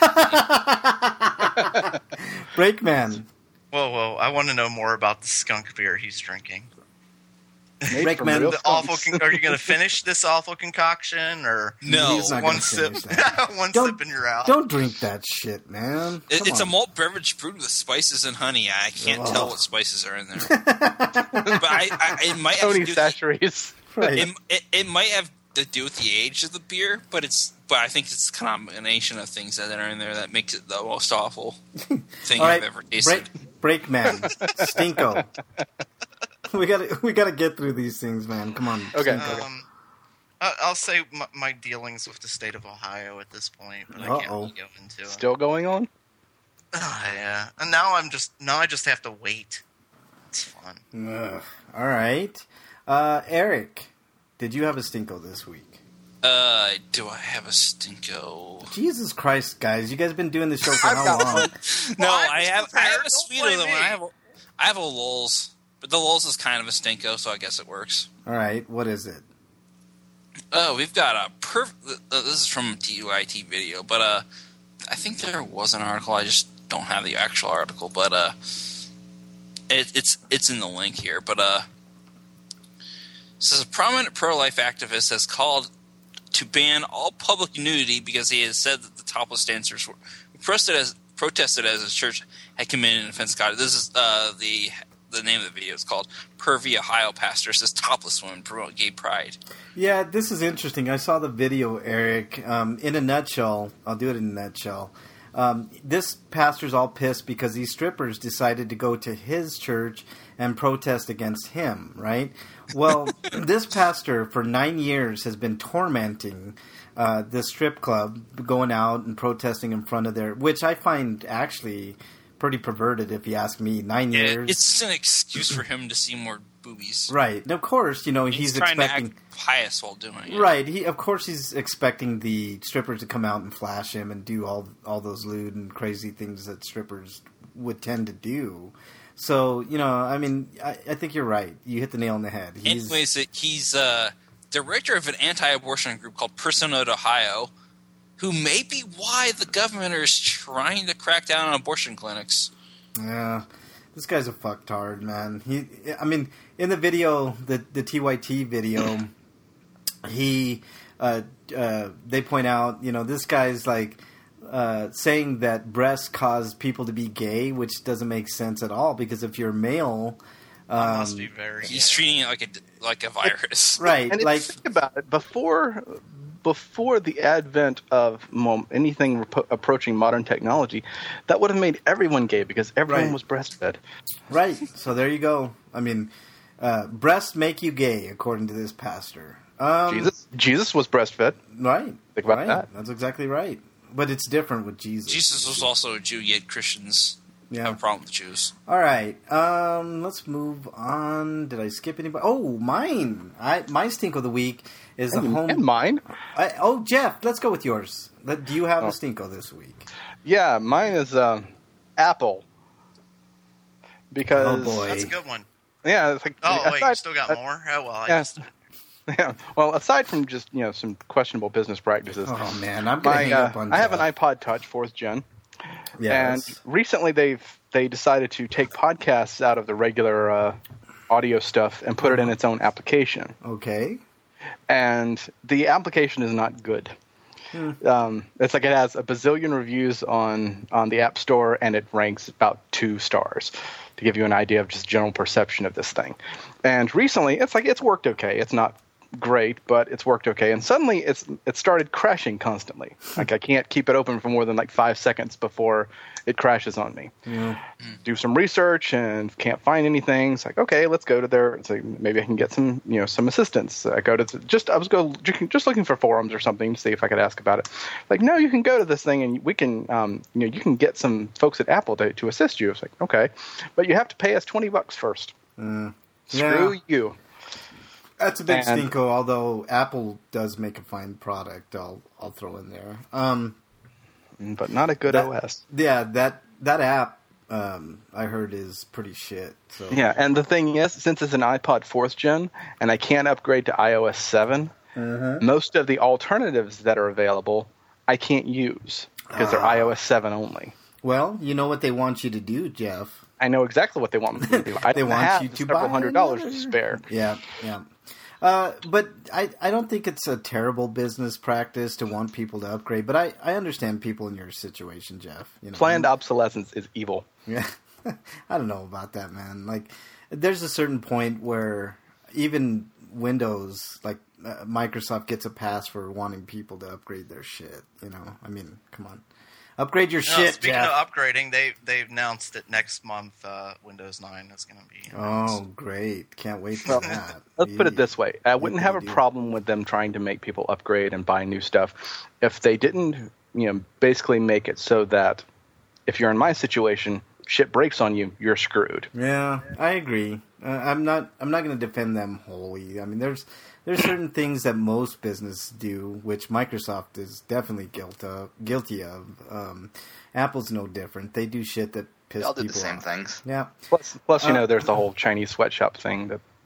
it away. Breakman. Whoa. I want to know more about the skunk beer he's drinking. Made from Breakman, real The awful. skunks. Are you going to finish this awful concoction, or No. He's not one gonna sip? finish that. One Don't- sip and you're out. Don't drink that shit, man. It's a Come on. malt beverage brewed with spices and honey. I can't Ugh. tell what spices are in there. But it might have Tony to do Satcheries. Right. it might have to do with the age of the beer, but I think it's a combination of things that are in there that makes it the most awful thing All right. I've ever tasted. Breakman. Stinko. We gotta get through these things, man. Come on. Okay. Stinko. I'll say my dealings with the state of Ohio at this point, but I can't Uh-oh. really go into it. Still going on? Yeah, and now I just have to wait. It's fun. Ugh. All right. Eric, did you have a Stinko this week? Do I have a Stinko? Jesus Christ, guys! You guys been doing this show for how got long? No, Well, I have a Don't sweeter blame than me. one. I have a Lulz, but the Lulz is kind of a Stinko, so I guess it works. All right. What is it? Oh, we've got a this is from TYT video, but I think there was an article. I just don't have the actual article, but it's in the link here. But it says a prominent pro-life activist has called to ban all public nudity because he has said that the topless dancers were protested as his church had committed an offense to God. This is the name of the video is called "Pervy Ohio Pastor Says Topless Women Promote Gay Pride." Yeah, this is interesting. I saw the video, Eric. In a nutshell, I'll do it in a nutshell. This pastor's all pissed because these strippers decided to go to his church and protest against him, right? Well, this pastor for 9 years has been tormenting this strip club, going out and protesting in front of their, which I find actually pretty perverted if you ask me. 9 years. It's just an excuse for him to see more boobies. Right. And of course, you know, he's trying expecting... to act pious while doing it. Right. Of course, he's expecting the strippers to come out and flash him and do all those lewd and crazy things that strippers would tend to do. So, you know, I mean, I think you're right. You hit the nail on the head. Anyways, he's director of an anti-abortion group called Personhood Ohio, who may be why the governor is trying to crack down on abortion clinics. Yeah. This guy's a fucktard, man. I mean, in the video, the TYT video, they point out, you know, this guy's like saying that breasts cause people to be gay, which doesn't make sense at all, because if you're male, Must be very. He's treating it like a virus. right? And Like, think about it, before the advent of anything approaching modern technology, that would have made everyone gay because everyone Right. was breastfed. right. So there you go. I mean, breasts make you gay, according to this pastor. Jesus was breastfed. Right. Think about right. that. That's exactly right. but it's different with Jesus. Jesus was also a Jew, yet Christians have a problem with Jews. All right, let's move on. Did I skip anybody? Oh, mine. My stink of the week is the home. And mine. Jeff, let's go with yours. Do you have a stinko this week? Yeah, mine is Apple. Because that's a good one. Yeah. It's like, you still got more? Oh well, yeah. Well, aside from just some questionable business practices. Oh man, I'm gonna hang up on I have Jeff. an iPod Touch 4th gen. Yes. And recently they decided to take podcasts out of the regular audio stuff and put it in its own application. Okay. And the application is not good. It's like it has a bazillion reviews on the App Store, and it ranks about 2 stars, to give you an idea of just general perception of this thing. And recently, it's worked okay. It's not great, but it's worked okay. And suddenly, it started crashing constantly. Like I can't keep it open for more than 5 seconds before it crashes on me. Yeah. Do some research and can't find anything. It's like, okay, let's go to there. It's like maybe I can get some some assistance. I go to just looking for forums or something to see if I could ask about it. Like, no, you can go to this thing and we can you can get some folks at Apple to assist you. It's like, okay, but you have to pay us $20 first. Screw you. That's a big stinko, although Apple does make a fine product. I'll throw in there. But not a good OS. Yeah, that app I heard is pretty shit. So. Yeah, and the thing is, since it's an iPod 4th gen and I can't upgrade to iOS 7, most of the alternatives that are available I can't use because they're iOS 7 only. Well, you know what they want you to do, Jeff. I know exactly what they want me to do. I don't have several $100 to spare. Yeah. But I don't think it's a terrible business practice to want people to upgrade. But I understand people in your situation, Jeff. Planned obsolescence is evil. Yeah, I don't know about that, man. Like, there's a certain point where even Windows, like Microsoft, gets a pass for wanting people to upgrade their shit. I mean, come on. Upgrade your shit, speaking Jeff. of upgrading, they've announced that next month Windows 9 is going to be announced. Oh, great. Can't wait for that. Let's put it this way. I wouldn't have a problem with them trying to make people upgrade and buy new stuff if they didn't, basically make it so that if you're in my situation, shit breaks on you, you're screwed. Yeah, I agree. I'm not going to defend them wholly. I mean, there's certain things that most businesses do, which Microsoft is definitely guilty of. Apple's no different. They do shit that piss people off. They all do the same things. Yeah. Plus, there's the whole Chinese sweatshop thing.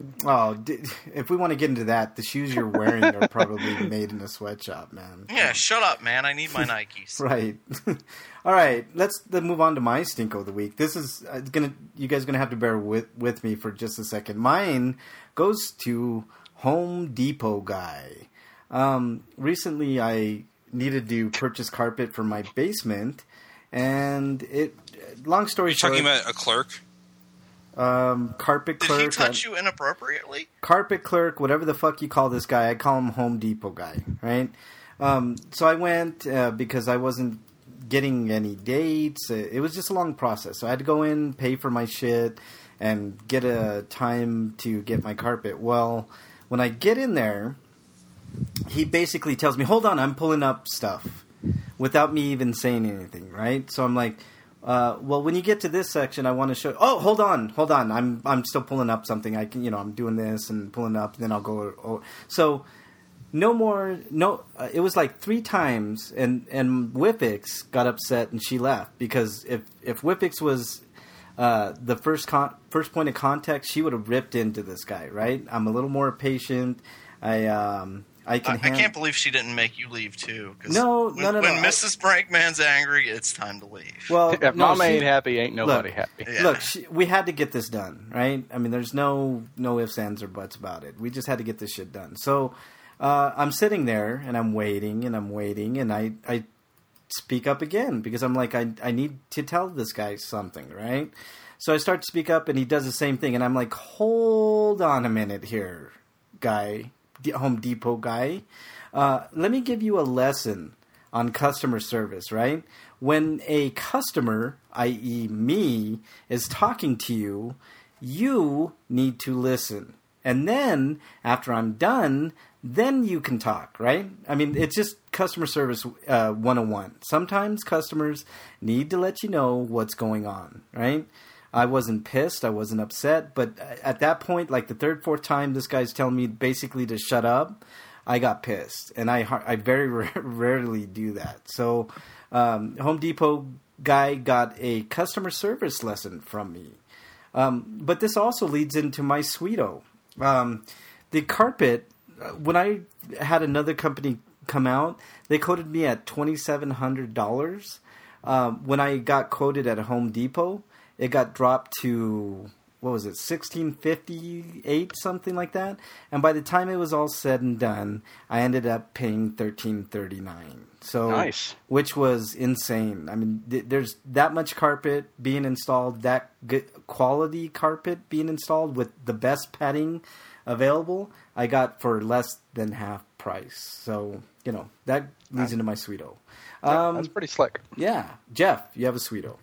If we want to get into that, the shoes you're wearing are probably made in a sweatshop, man. Yeah, shut up, man. I need my Nikes. Right. All right, let's move on to my stinko of the week. This is you guys are gonna have to bear with me for just a second. Mine goes to Home Depot guy. Recently, I needed to purchase carpet for my basement, and long story short, talking about a clerk. Carpet clerk. Did he touch you inappropriately? Carpet clerk, whatever the fuck you call this guy. I call him Home Depot guy, right? So I went because I wasn't getting any dates. It was just a long process. So I had to go in, pay for my shit, and get a time to get my carpet. Well, when I get in there, he basically tells me, hold on, I'm pulling up stuff, without me even saying anything, right? So I'm like, well, when you get to this section, I want to show. Oh, hold on. I'm still pulling up something. I can, I'm doing this and pulling up, and then I'll go. Oh. So, it was like 3 times, and Whippix got upset and she left because if Whippix was the first point of contact, she would have ripped into this guy, right? I'm a little more patient. I can't believe she didn't make you leave too. No. When Mrs. Brankman's angry, it's time to leave. Well, if Mama ain't happy, ain't nobody happy. Yeah. Look, we had to get this done, right? I mean, there's no ifs, ands, or buts about it. We just had to get this shit done. So I'm sitting there and I'm waiting, and I speak up again because I'm like, I need to tell this guy something, right? So I start to speak up, and he does the same thing, and I'm like, hold on a minute here, guy. Home Depot guy, let me give you a lesson on customer service, right? When a customer, i.e. me, is talking to you, you need to listen. And then, after I'm done, then you can talk, right? I mean, it's just customer service 101. Sometimes customers need to let you know what's going on, right? I wasn't pissed. I wasn't upset. But at that point, like the third, fourth time this guy's telling me basically to shut up, I got pissed. And I very rarely do that. So Home Depot guy got a customer service lesson from me. But this also leads into my Sweeto. The carpet, when I had another company come out, they quoted me at $2,700. When I got quoted at Home Depot, it got dropped to, what was it, $1,658, something like that. And by the time it was all said and done, I ended up paying $1,339. So, nice. Which was insane. I mean, there's that much carpet being installed, that good quality carpet being installed with the best padding available, I got for less than half price. So, that leads into my Sweeto. That's pretty slick. Yeah. Jeff, you have a Sweeto.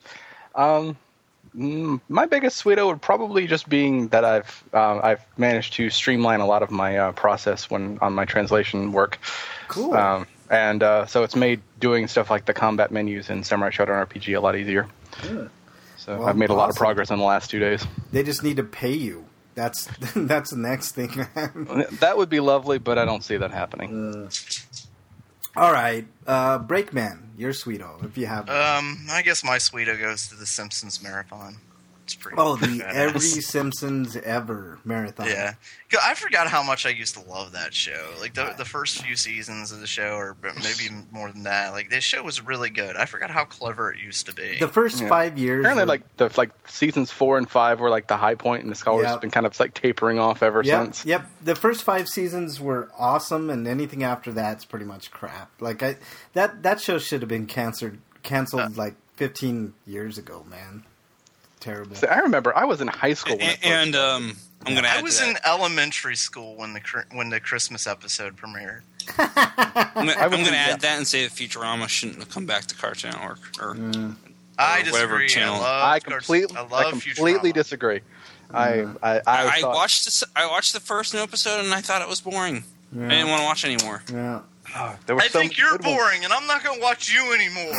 My biggest Sweeto would probably just being that I've managed to streamline a lot of my process on my translation work. Cool. So it's made doing stuff like the combat menus in Samurai Shodown RPG a lot easier. Yeah. So well, I've made a lot of progress in the last 2 days. They just need to pay you. That's the next thing. That would be lovely, but I don't see that happening. All right, Breakman, your Sweeto, if you have one. I guess my Sweeto goes to the Simpsons marathon. It's pretty. Oh, the badass. Every Simpsons Ever marathon. Yeah, I forgot how much I used to love that show. Like the first few seasons of the show, or maybe more than that. Like this show was really good. I forgot how clever it used to be. The first 5 years. Apparently, like seasons 4 and 5 were like the high point, and the scholars has been kind of like tapering off ever since. Yep. The first 5 seasons were awesome, and anything after that's pretty much crap. Like that show should have been canceled like 15 years ago, man. Terrible. See, I remember I was in high school when I'm going to add I was to in elementary school when the Christmas episode premiered. I'm going to add that and say that Futurama shouldn't have come back to Cartoon Network or I whatever disagree. channel. I completely Futurama. disagree. I watched the first episode and I thought it was boring. Yeah. I didn't want to watch anymore. Yeah. I think you're boring, and I'm not going to watch you anymore.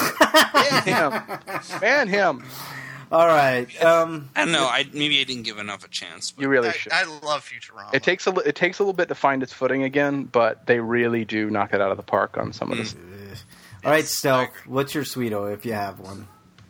Man, him. All right. I don't know. Maybe I didn't give enough a chance. But You really should. I love Futurama. It takes a little bit to find its footing again, but they really do knock it out of the park on some of this. All right, Stealth, what's your Sweeto, if you have one?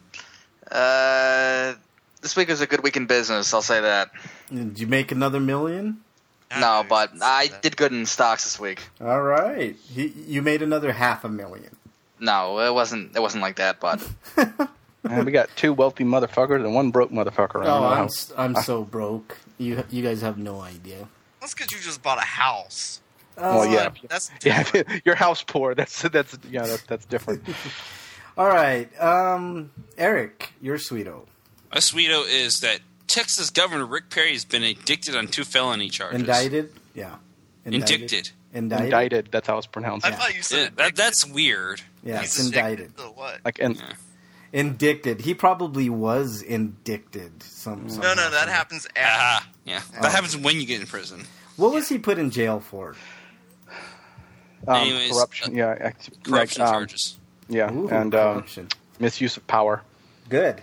This week was a good week in business, I'll say that. Did you make another $1 million? No, but I did good in stocks this week. All right. You made another $500,000. No, it wasn't like that, but And we got 2 wealthy motherfuckers and 1 broke motherfucker around the Oh, house. I'm so broke. You guys have no idea. That's because you just bought a house. Well, yeah. That's Yeah, you're house poor. That's different. All right. Eric, your Sweeto. a Sweeto is that Texas Governor Rick Perry has been indicted on 2 felony charges. Indicted? Yeah. Indicted. Indicted? That's how it's pronounced. I thought you said That's weird. Yeah, He's it's indicted. addicted to what? Like, and Indicted. He probably was indicted. No, that happens after. Yeah. That happens when you get in prison. What was he put in jail for? Anyways, corruption. Corruption charges. Yeah, Ooh, and corruption. misuse of power. Good.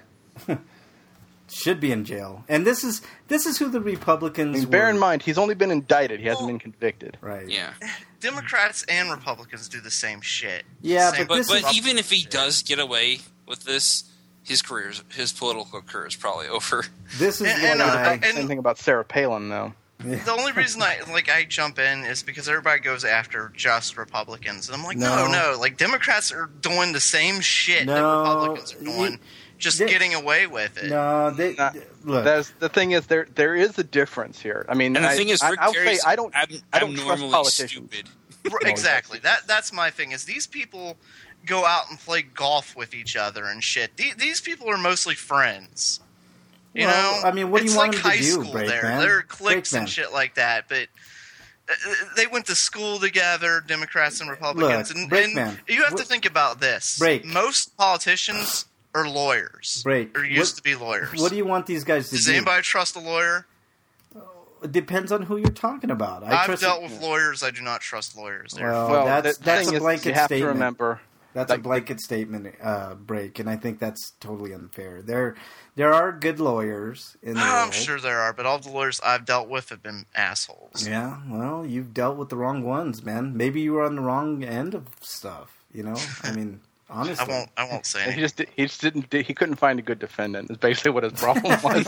Should be in jail. And this is who the Republicans Bear in were. mind, he's only been indicted. He hasn't been convicted. Right. Yeah. Democrats and Republicans do the same shit. Yeah, Same- but this But is- even if he does get away with this, his political career is probably over. This is And- what and- I... Same thing about Sarah Palin, though. The only reason I jump in is because everybody goes after just Republicans, and I'm like, No. no, like Democrats are doing the same shit that No, Republicans are doing, just they- getting away with it. No, they... Look. The thing is, there is a difference here. I mean, And the thing is, Rick I'll say Perry's I don't trust abnormally politicians. stupid. Exactly. That's my thing. Is these people go out and play golf with each other and shit. These people are mostly friends. You Well, know, I mean, what do it's you want like them to high do, school Breakman? there. There are cliques Breakman. and shit like that, but they went to school together, Democrats and Republicans, Look, and Breakman, you have to think about this. Break. Most politicians are lawyers. Break. Or used to be lawyers. What do you want these guys to Does do? anybody trust a lawyer? it depends on who you're talking about. I've dealt with lawyers. I do not trust lawyers. Well, that's a blanket you have statement. to remember. That's a blanket statement break, and I think that's totally unfair. There are good lawyers in the world. I'm sure there are, but all the lawyers I've dealt with have been assholes. Yeah, well, you've dealt with the wrong ones, man. Maybe you were on the wrong end of stuff. You know, I mean, honestly, I won't say anything. He couldn't find a good defendant. Is basically what his problem was.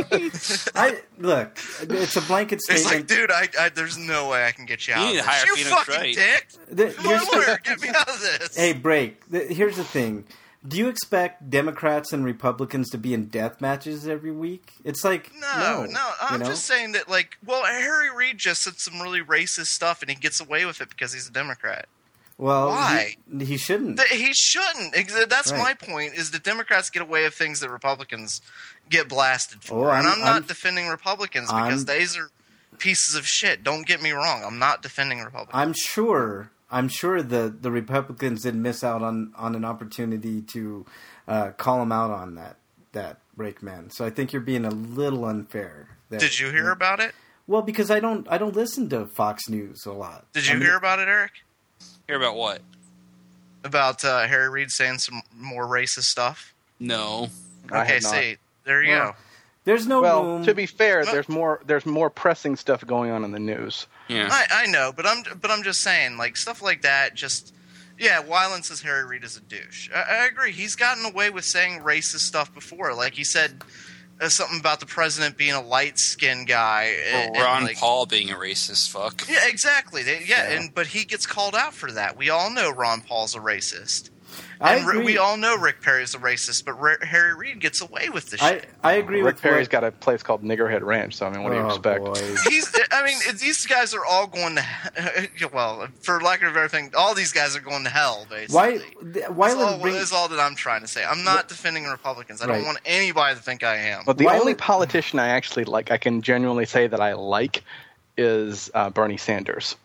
Look, it's a blanket statement. It's like, dude, I there's no way I can get you out. You need of to hire this. You Phoenix fucking Wright. dick! You're my lawyer. Get me out of this. Hey, break. Here's the thing. Do you expect Democrats and Republicans to be in death matches every week? It's like, no. I'm just saying that, like, well, Harry Reid just said some really racist stuff, and he gets away with it because he's a Democrat. Well, why? He shouldn't. He shouldn't. That's my point, is that Democrats get away with things that Republicans get blasted for. I'm not defending Republicans because these are pieces of shit. Don't get me wrong. I'm not defending Republicans. I'm sure the Republicans didn't miss out on an opportunity to call him out on that Brakeman. So I think you're being a little unfair. Did you hear about it? Well, because I don't listen to Fox News a lot. Did you hear about it, Eric? Hear about what? About Harry Reid saying some more racist stuff? No. Okay, see, there you go. There's no room. To be fair, there's more pressing stuff going on in the news. Yeah, I know, but I'm just saying, like, stuff like that. Weiland says Harry Reid is a douche. I agree. He's gotten away with saying racist stuff before. Like, he said something about the president being a light-skinned guy. Or Ron Paul being a racist fuck. Yeah, exactly. But he gets called out for that. We all know Ron Paul's a racist. We all know Rick Perry's a racist, but Harry Reid gets away with the shit. I agree with Rick Perry's got a place called Niggerhead Ranch, so I mean, what do you expect? These guys are all going to well, for lack of a better thing, all these guys are going to hell, basically. That's all that I'm trying to say. I'm not defending Republicans. I don't want anybody to think I am. But the only politician I actually like, I can genuinely say that I like, is Bernie Sanders.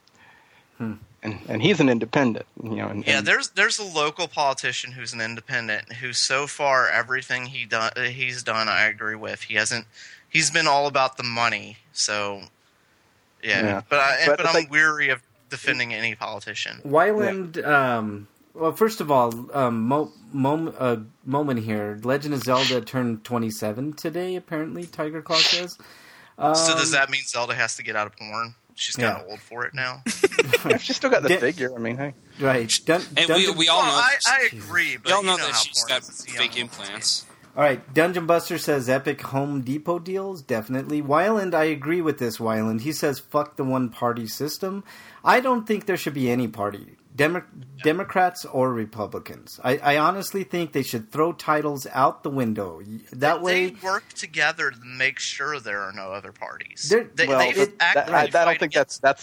And he's an independent, you know. There's a local politician who's an independent who, so far, everything he's done, I agree with. He's been all about the money. So, yeah. But I'm weary of defending any politician. Weiland. Well, first of all, moment here. Legend of Zelda turned 27 today. Apparently, Tiger Claw says. So does that mean Zelda has to get out of porn? She's kind of old for it now. She's still got the figure. I mean, hey. Right. We all know. I agree. But we all know that she's got fake implants. All right. Dungeon Buster says Epic Home Depot deals. Definitely. Weiland, I agree with this, Weiland. He says fuck the one-party system. I don't think there should be any party. Democrats or Republicans. I honestly think they should throw titles out the window. They work together to make sure there are no other parties. I don't think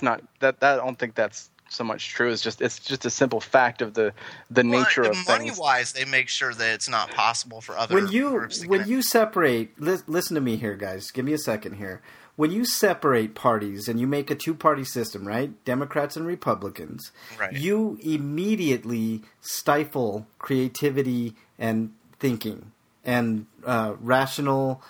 that's so much true. It's just a simple fact of the nature of things. Money-wise, they make sure that it's not possible for other groups to when you separate. Listen to me here, guys. Give me a second here. When you separate parties and you make a two-party system, right? Democrats and Republicans, right. You immediately stifle creativity and thinking and rational,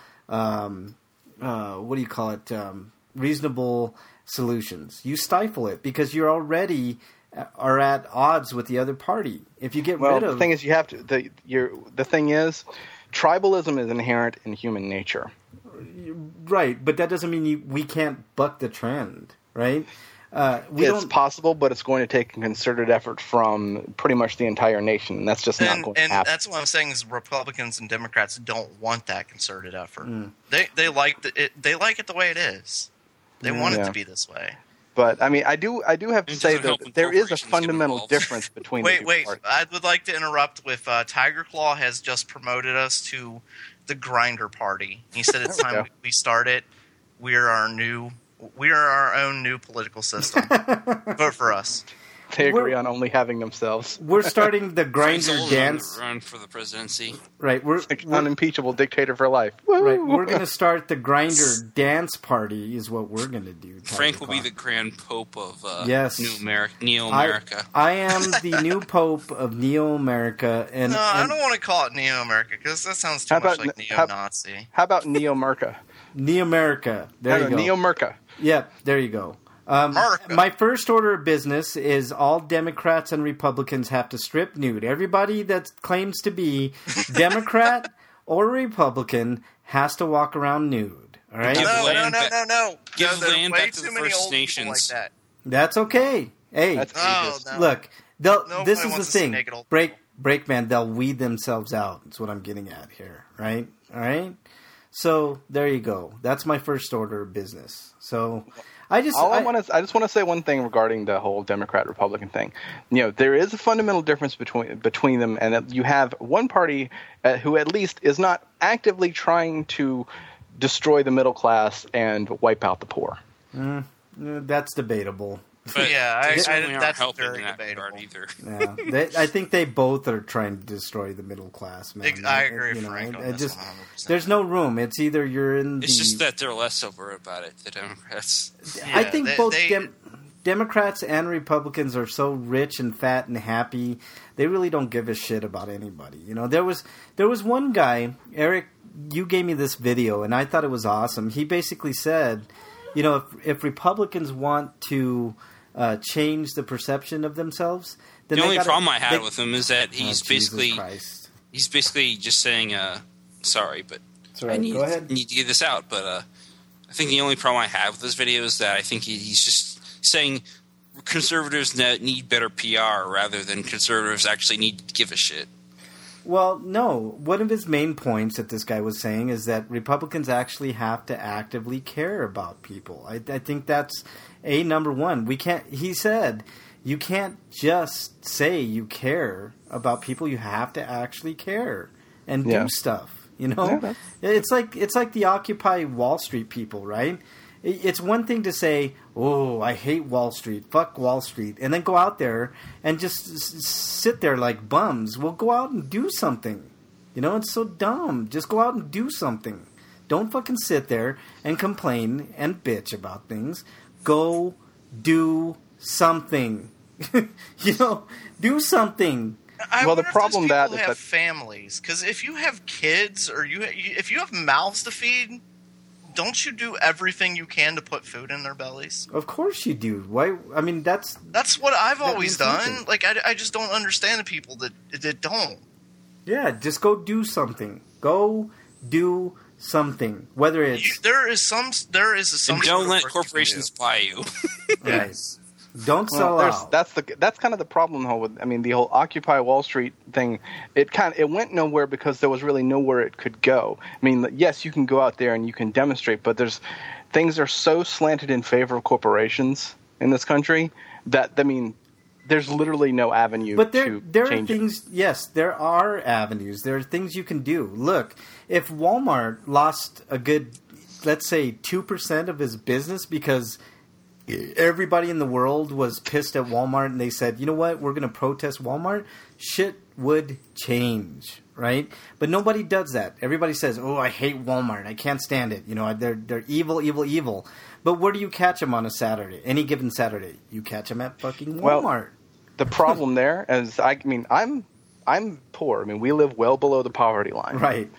reasonable solutions. You stifle it because you're already are at odds with the other party. If you get rid of... the thing is, you have to... The thing is, tribalism is inherent in human nature. Right, but that doesn't mean we can't buck the trend, right? It's possible, but it's going to take a concerted effort from pretty much the entire nation, and that's just not going to happen. And that's what I'm saying is Republicans and Democrats don't want that concerted effort. They like it the way it is. They want it to be this way. But I mean, I do have to say that there is a fundamental difference between. Wait! I would like to interrupt with Tiger Claw has just promoted us to the Grinder Party. He said it's time we start it. We are our own new political system. Vote for us. They agree on only having themselves. We're starting the Grinder dance. Run for the presidency. Right, we're unimpeachable dictator for life. Woo! Right, we're going to start the Grinder dance party. Is what we're going to do. Frank will be the Grand Pope of Neo America. I am the new Pope of Neo America, and I don't want to call it Neo America because that sounds too much like neo-Nazi. How about Neo America? Neo America. There you go. Neo America. Yep, there you go. America. My first order of business is all Democrats and Republicans have to strip nude. Everybody that claims to be Democrat or Republican has to walk around nude. All right? Give land No. give There are land way back to too the many First old people Nations. like that. That's okay. Hey, That's Oh, ageist. no. look, Nobody this is the wants to see thing. naked old Breakman, they'll weed themselves out. That's what I'm getting at here, right? All right? So, there you go. That's my first order of business. So, I just that's debatable. But Yeah, they certainly aren't that's helping very in that debatable. regard either. Yeah, I think they both are trying to destroy the middle class, man. I agree, You know, Frank, on it this just 100%. there's no room. It's either you're in the. It's just that they're less over about it, the Democrats. I Yeah, think they- both they- Democrats and Republicans are so rich and fat and happy. They really don't give a shit about anybody. You know, there was one guy, Eric. You gave me this video, and I thought it was awesome. He basically said, you know, if Republicans want to change the perception of themselves, then The they only gotta- problem I had they- with him is that Oh, he's Jesus basically Christ. just saying, sorry, but That's all right. need, Go ahead. need to get this out. But I think the only problem I have with this video is that I think he's just saying conservatives need better PR rather than conservatives actually need to give a shit. Well, no. One of his main points that this guy was saying is that Republicans actually have to actively care about people. I think that's number one. We can't. He said you can't just say you care about people. You have to actually care and Yeah. do stuff. You know, Yeah, it's like the Occupy Wall Street people, right? It's one thing to say, "Oh, I hate Wall Street. Fuck Wall Street," and then go out there and just sit there like bums. Well, go out and do something. You know, it's so dumb. Just go out and do something. Don't fucking sit there and complain and bitch about things. Go do something. You know, do something. I Well, the wonder if problem those that people is have that- families, because if you have kids or if you have mouths to feed, don't you do everything you can to put food in their bellies? Of course you do. Why? I mean, that's That's what I've That always means done. something. Like I just don't understand the people that don't. yeah. Just go do something. Go do something. Whether it's There is some. And don't let corporations buy you. right. Don't Well, sell out. that's kind of the problem though with the whole Occupy Wall Street thing. It went nowhere because there was really nowhere it could go. I mean, yes, you can go out there and you can demonstrate, but things are so slanted in favor of corporations in this country that there's literally no avenue But to there are change it. things. Yes, there are avenues. There are things you can do. Look, if Walmart lost a good, let's say, 2% of his business because everybody in the world was pissed at Walmart and they said, you know what, we're going to protest Walmart, shit would change, right? But nobody does that. Everybody says, oh, I hate Walmart. I can't stand it. You know, they're evil, evil, evil. But where do you catch them on a Saturday? Any given Saturday. You catch them at fucking Well, Walmart. The problem there is, I'm poor. I mean, we live well below the poverty line. Right.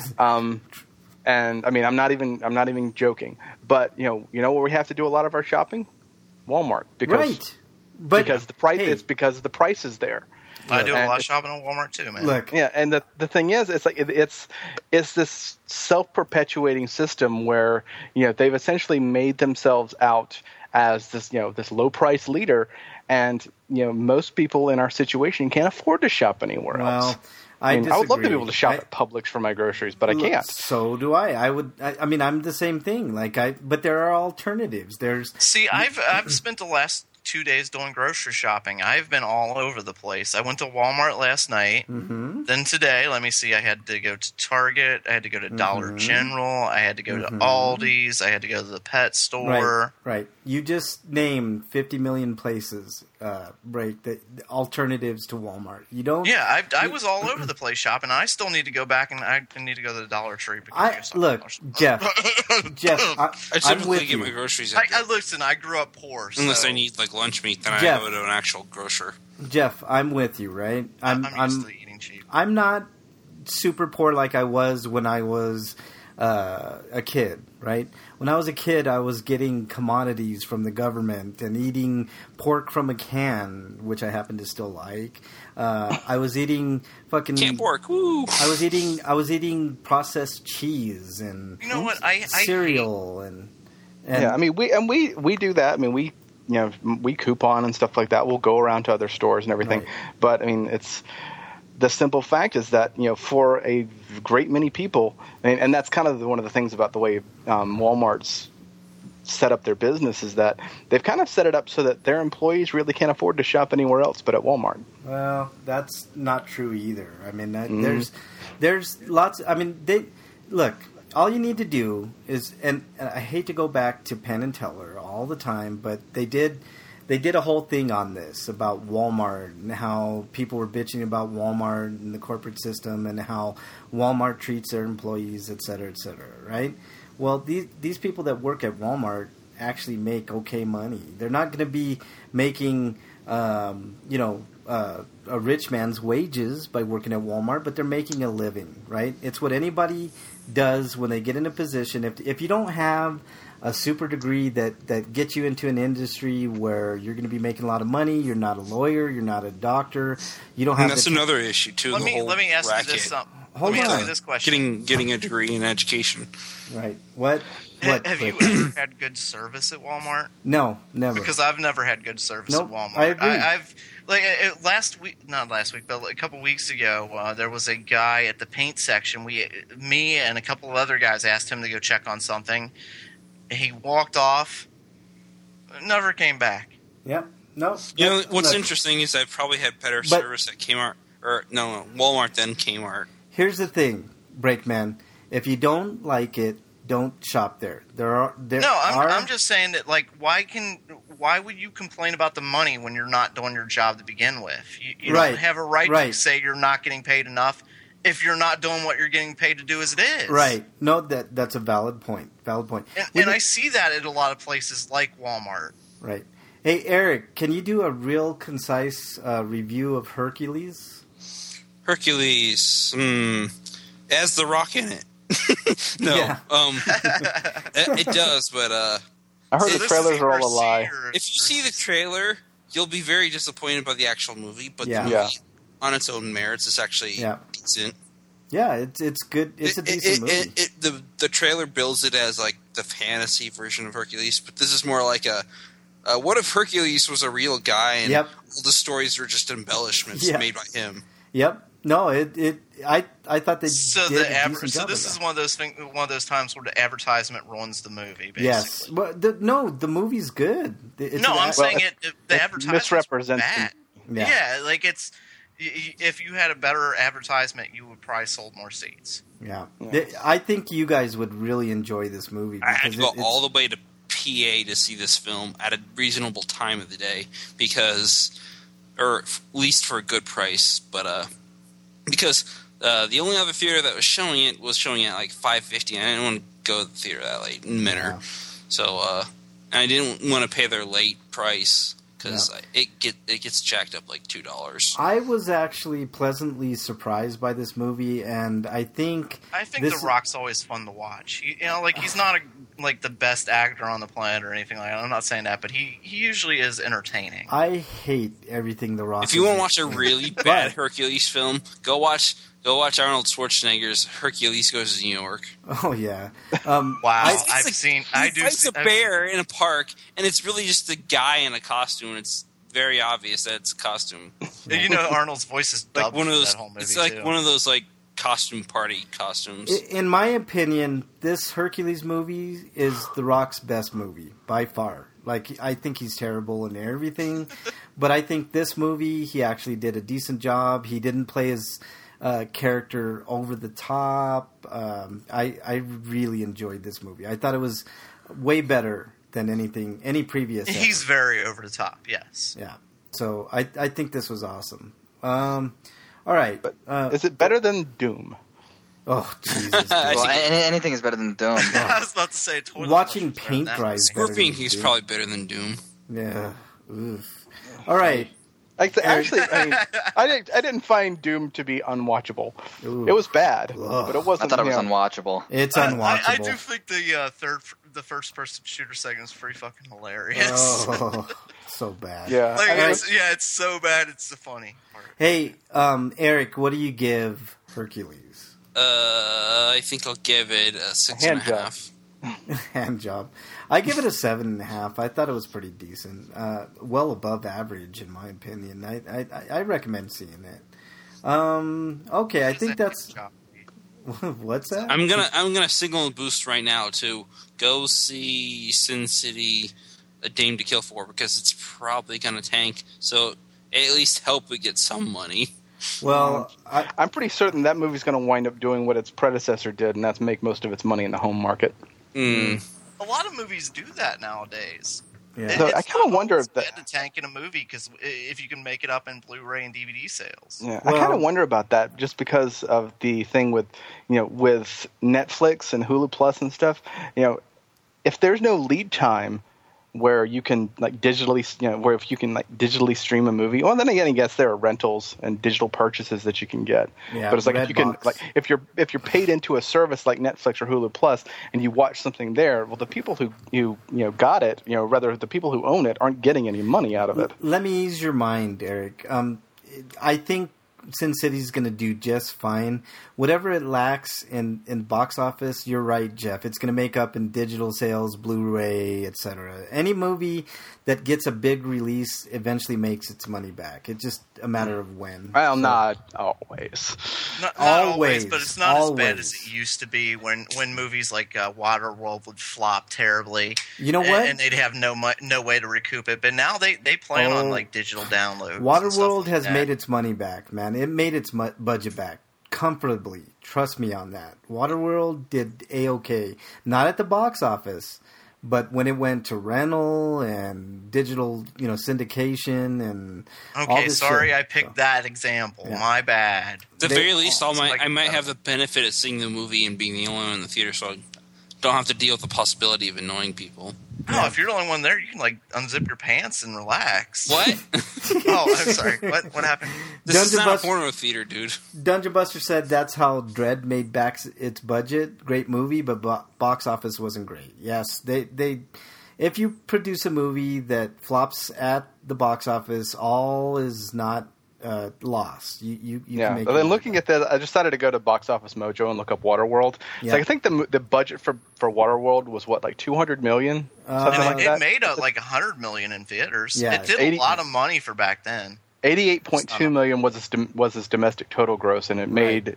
And I'm not even joking. But you know where we have to do a lot of our shopping? Walmart. Right. But because the price hey, it's because the price is there. I do a And lot of shopping at Walmart too, man. look, Yeah, and the thing is, it's like it's this self-perpetuating system where they've essentially made themselves out as this low price leader, and most people in our situation can't afford to shop anywhere else. well, I I would love to be disagree. able to shop at Publix for my groceries, but I can't. So do I. I mean, I'm the same thing. But there are alternatives. There's See, I've spent the last 2 days doing grocery shopping. I've been all over the place. I went to Walmart last night. Mm-hmm. Then today, let me see, I had to go to Target. I had to go to Dollar General. I had to go to Aldi's. I had to go to the pet store. right. You just named 50 million places, right? The alternatives to Walmart. You don't. Yeah, I was all over the place shopping. I still need to go back and I need to go to the Dollar Tree. Because Look, Jeff. I I'm typically with get you. my groceries at listen, I grew up poor. unless so I need like lunch meat, then Jeff. I go to an actual grocer. Jeff, I'm with you, right? I'm used to eating cheap. I'm not super poor like I was when I was a kid, right? When I was a kid, I was getting commodities from the government and eating pork from a can, which I happen to still like. I was eating fucking Can't pork. Woo! I was eating processed cheese and You know what? I cereal and yeah, I mean, we do that. I mean, we coupon and stuff like that. We'll go around to other stores and everything. Right. But I mean, it's the simple fact is that for a great many people, and that's kind of one of the things about the way Walmart's set up their business is that they've kind of set it up so that their employees really can't afford to shop anywhere else but at Walmart. Well, that's not true either. I mean, there's lots. I mean, look. All you need to do is, and I hate to go back to Penn and Teller all the time, but they did a whole thing on this about Walmart and how people were bitching about Walmart and the corporate system and how Walmart treats their employees, et cetera, right? Well, these people that work at Walmart actually make okay money. They're not going to be making, a rich man's wages by working at Walmart, but they're making a living, right? It's what anybody does when they get in a position. If you don't have a super degree that gets you into an industry where you're going to be making a lot of money, you're not a lawyer, you're not a doctor, you don't have. And that's another issue too. Let me ask you this something. Let me ask you this question. Getting a degree in education. Right. What? Have you ever had good service at Walmart? No, never. Because I've never had good service at Walmart. I agree. I've not last week, but a couple weeks ago, there was a guy at the paint section. Me and a couple of other guys asked him to go check on something. He walked off, never came back. Yep. No. You know what's interesting is I've probably had better service at Kmart Walmart than Kmart. Here's the thing, Breakman. If you don't like it, don't shop there. I'm just saying that, like, why would you complain about the money when you're not doing your job to begin with? You don't have a right to say you're not getting paid enough if you're not doing what you're getting paid to do as it is. Right. No, that's a valid point. And I see that at a lot of places like Walmart. Right. Hey, Eric, can you do a real concise review of Hercules? Hercules, has The Rock in it. No, Yeah. It does, but I heard the trailers are all a lie. if you see the trailer, you'll be very disappointed by the actual movie. But the movie, on its own merits, is actually decent. Yeah, it's good. It's a decent movie. The trailer bills it as like the fantasy version of Hercules, but this is more like what if Hercules was a real guy and all the stories were just embellishments made by him? Yep. No, I thought they did a decent job. So this is one of those times where the advertisement ruins the movie. Basically. Yes. But the movie's good. I'm saying the advertisement misrepresents bad. Yeah, like it's. If you had a better advertisement, you would probably sold more seats. Yeah. I think you guys would really enjoy this movie. I had to go all the way to PA to see this film at a reasonable time of the day or at least for a good price, but because the only other theater that was showing it at like $5.50, and I didn't want to go to the theater that late in Minter, so I didn't want to pay their late price. Because it gets jacked up like $2. I was actually pleasantly surprised by this movie, and I think The Rock's always fun to watch. He's not the best actor on the planet or anything like that. I'm not saying that, but he usually is entertaining. I hate everything The Rock. If you want to watch a really bad Hercules film, go watch Arnold Schwarzenegger's Hercules Goes to New York. Oh yeah! Wow, I've seen. He fights a bear in a park, and it's really just a guy in a costume. And it's very obvious that it's a costume. Arnold's voice is dubbed one of those. That whole movie It's like too. one of those costume party costumes. In my opinion, this Hercules movie is The Rock's best movie by far. I think he's terrible in everything, but I think this movie he actually did a decent job. He didn't play his character over the top. I really enjoyed this movie. I thought it was way better than any previous episode. He's very over the top, yes. Yeah. So I think this was awesome. All right. But is it better than Doom? Oh, Jesus. Well, anything is better than Doom. I was about to say toilet Watching flush paint better than dry that. is better Scorpion than King's Doom. probably better than Doom. Yeah. Oof. All right. Actually, I mean, I didn't find Doom to be unwatchable. Ooh. It was bad, Ugh. but it wasn't. I thought it was unwatchable. It's unwatchable. I do think the first person shooter segment is pretty fucking hilarious. Oh, so bad. Yeah. Like, I mean, it's so bad. It's the funny part. Hey, Eric, what do you give Hercules? I think I'll give it a 6.5. Hand job. I give it a 7.5. I thought it was pretty decent. Well above average, in my opinion. I recommend seeing it. Okay, I think that's. What's that? I'm gonna signal and boost right now to go see Sin City: A Dame to Kill For, because it's probably gonna tank. So at least help it get some money. Well, I'm pretty certain that movie's going to wind up doing what its predecessor did, and that's make most of its money in the home market. A lot of movies do that nowadays. yeah. So I kind of wonder if that to tank in a movie because if you can make it up in Blu-ray and DVD sales. Yeah, Well- I kind of wonder about that just because of the thing with with Netflix and Hulu Plus and stuff. If there's no lead time where you can digitally, where if you can digitally stream a movie. Well, then again, I guess there are rentals and digital purchases that you can get. Yeah, but it's like if you can, Redbox. if you're paid into a service like Netflix or Hulu Plus and you watch something there, well, the people who got it, rather the people who own it aren't getting any money out of it. Let me ease your mind, Eric. I think Sin City's going to do just fine. Whatever it lacks in box office, you're right, Jeff. It's going to make up in digital sales, Blu-ray, etc. Any movie that gets a big release eventually makes its money back. It's just a matter of when. Well, So- not always. Not Always, always, but it's not as bad always. as it used to be when movies like Waterworld would flop terribly. You know what? And they'd have no way to recoup it. But now they plan on digital downloads. and stuff Waterworld like has that. made its money back, man. It made its budget back comfortably. Trust me on that. Waterworld did A-okay. Not at the box office, but when it went to rental and digital, syndication and all Okay, this sorry shit. I picked that example. Yeah. My bad. At the very least, like- I might have the benefit of seeing the movie and being the only one in the theater, so I don't have to deal with the possibility of annoying people. No, if you're the only one there, you can unzip your pants and relax. What? Oh, I'm sorry. What happened? This is Dungeon not a Buster- porno theater, dude. Dungeon Buster said that's how Dread made back its budget. Great movie, but box office wasn't great. Yes, they if you produce a movie that flops at the box office, all is not lost. You Yeah, can make but it then work. looking at that, I decided to go to Box Office Mojo and look up Waterworld. Yeah. I think the budget for Waterworld was like $200 million, something And like it that. made $100 million in theaters. Yeah, It did 80 a lot of money for back then. $88.2 million was its domestic total gross, and it made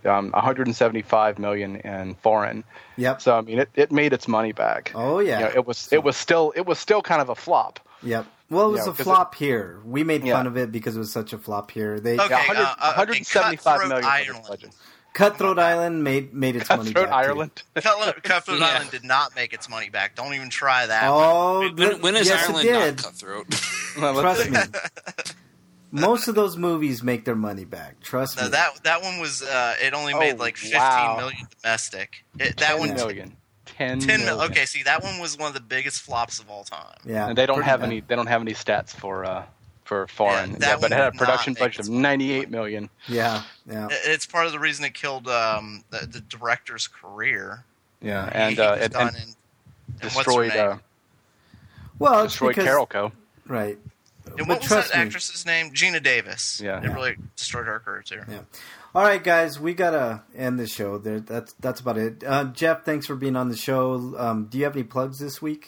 $175 million in foreign. Yep. So I mean, it made its money back. Oh yeah. It was still kind of a flop. Yep. Well, it was Yeah, a 'cause flop here. We made Yeah. fun of it because it was such a flop here. They Okay, Yeah, $175 Cutthroat million was its Island. budget. Cutthroat Island made its money Cutthroat back. too. Ireland. Cutthroat Yeah. Island did not make its money back. Don't even try that. Oh, When is yes, Ireland it not did. cutthroat? Well, let's Trust see. me. Most of those movies make their money back. Trust No, me. that one was it only made Oh, 15 wow. million domestic. That 10 one million. 10 10 million. mil. Okay, see that one was one of the biggest flops of all time. Yeah, And they don't pretty have bad. any. They don't have any stats for foreign. Yeah, that Yeah, but it one had a did production not make budget of its money. 98 million. Yeah. It's part of the reason it killed the director's career. Yeah, He and was it done and in- and destroyed what's her name? Well, it's destroyed because, Carol Co. right. And But what was trust that me. actress's name? Gina Davis. Yeah. It really destroyed her career too. Yeah. All right, guys, we gotta end the show. There, that's about it. Jeff, thanks for being on the show. Do you have any plugs this week?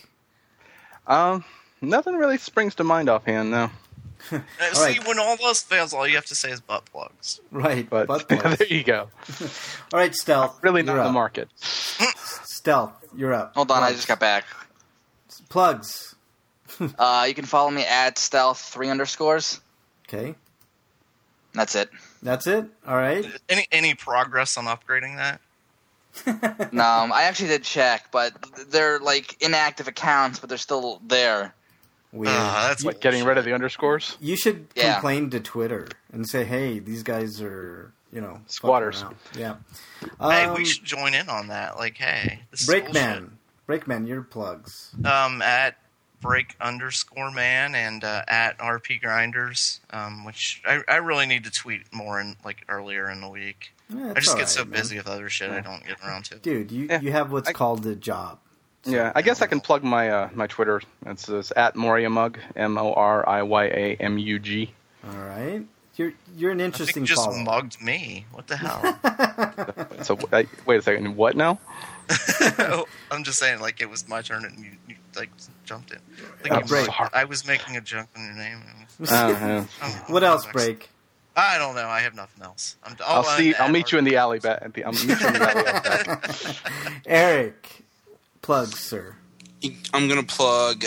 Nothing really springs to mind offhand now. See, right. when all those fails, all you have to say is butt plugs. Right, But butt plugs. there you go. All right, Stealth. Really not you're in the up. market. Stealth, you're up. Hold on, I Plugs. just got back. Plugs. You can follow me at stealth3_. Okay, That's it. that's it. All right. Any progress on upgrading that? No, I actually did check, but they're like inactive accounts, but they're still there. Weird. That's Like getting rid of the underscores. You should Yeah. complain to Twitter and say, "Hey, these guys are, fucking Squatters. around." Yeah. Hey, we should join in on that. Like, hey, this is Breakman, your plugs. bullshit. At @break_man and @RPGrinders, which I really need to tweet more earlier in the week. Yeah, I just get right, so man. busy with other shit I don't get around to. Dude, you have what's called a job. Yeah, I guess I can plug my my Twitter. It's @Moriamug, MORIYAMUG. All right. You're an interesting I think you just follow. mugged me. What the hell? So wait a second. What now? I'm just saying, it was my turn and you jumped in. Break. I was making a joke on your name. What else, Break? I don't know. I have nothing else. I'll meet you in the alley. I'll meet you in the alley out back. Eric, plug, sir. I'm going to plug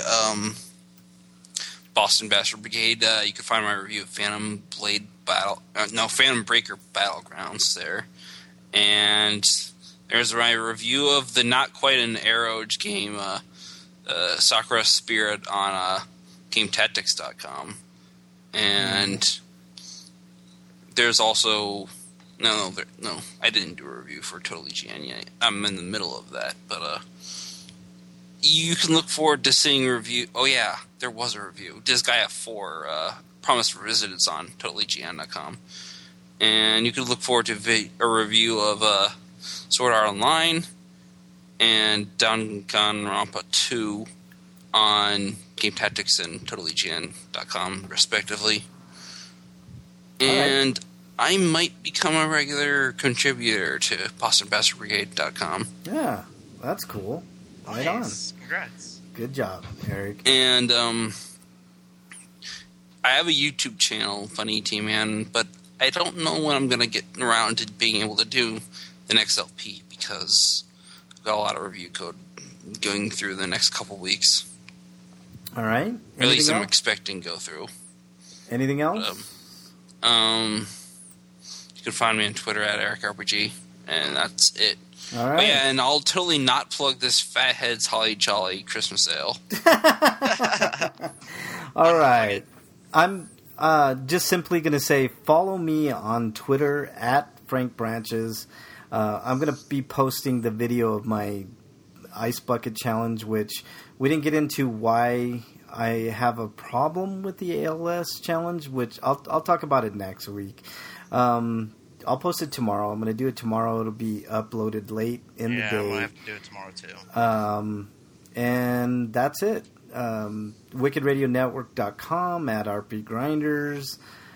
Boston Bastard Brigade. You can find my review of Phantom Breaker Battlegrounds there. And there's my review of the not quite an Arrowed game, Sakura Spirit, on GameTactics.com. And there's also... No, I didn't do a review for Totally GN yet. I'm in the middle of that, but... you can look forward to seeing a review. Oh yeah, there was a review. Disgaea 4, Promised Revisited's on TotallyGN.com. And you can look forward to a review of Sword Art Online and Danganronpa 2 on Game Tactics and TotallyGN.com, respectively. And I might become a regular contributor to BostonBastardBrigade.com. Yeah, that's cool. Right on. Congrats. Good job, Eric. And I have a YouTube channel, Funny T-Man, but I don't know when I'm going to get around to being able to do the next LP because I've got a lot of review code going through the next couple weeks. All right. Or at least I'm else? expecting go through. Anything else? You can find me on Twitter @EricRPG, and that's it. All Oh right. yeah, and I'll totally not plug this Fatheads Holly Jolly Christmas sale. All right. I'm just simply going to say follow me on Twitter @FrankBranches. I'm going to be posting the video of my Ice Bucket Challenge, which we didn't get into why I have a problem with the ALS challenge, which I'll talk about it next week. I'll post it tomorrow. I'm going to do it tomorrow. It'll be uploaded late in the day. Yeah, I'm going to have to do it tomorrow, too. And that's it. WickedRadioNetwork.com @RPGrinders.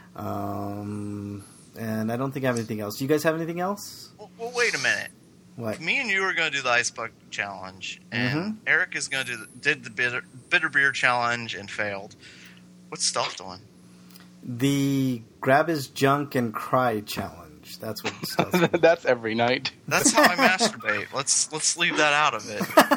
And I don't think I have anything else. Do you guys have anything else? Well, wait a minute. What? Me and you are going to do the Ice Bucket Challenge, and Eric is going to did the bitter beer challenge and failed. What's Stealth doing? The Grab His Junk and Cry challenge. That's what Stealth's doing. That's every night. That's how I masturbate. Let's leave that out of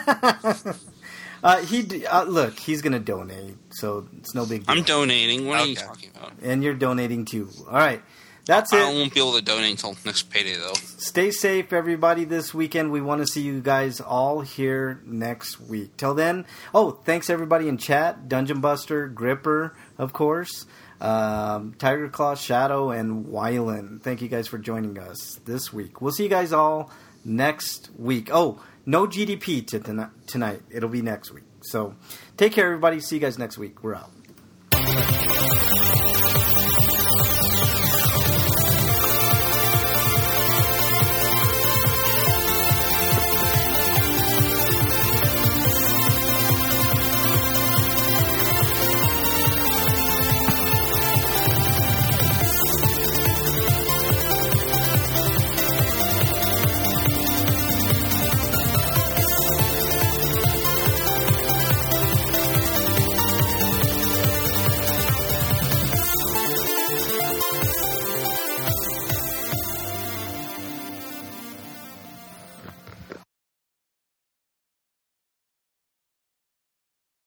it. Look, he's going to donate, so it's no big deal. I'm donating. What are you Okay. talking about? And you're donating too. All right. That's I it. won't be able to donate until next payday, though. Stay safe, everybody, this weekend. We want to see you guys all here next week. Till then, thanks, everybody in chat. Dungeon Buster, Gripper, of course, Tiger Claw, Shadow, and Wyland. Thank you guys for joining us this week. We'll see you guys all next week. Oh, no GDP tonight. It'll be next week. So take care, everybody. See you guys next week. We're out.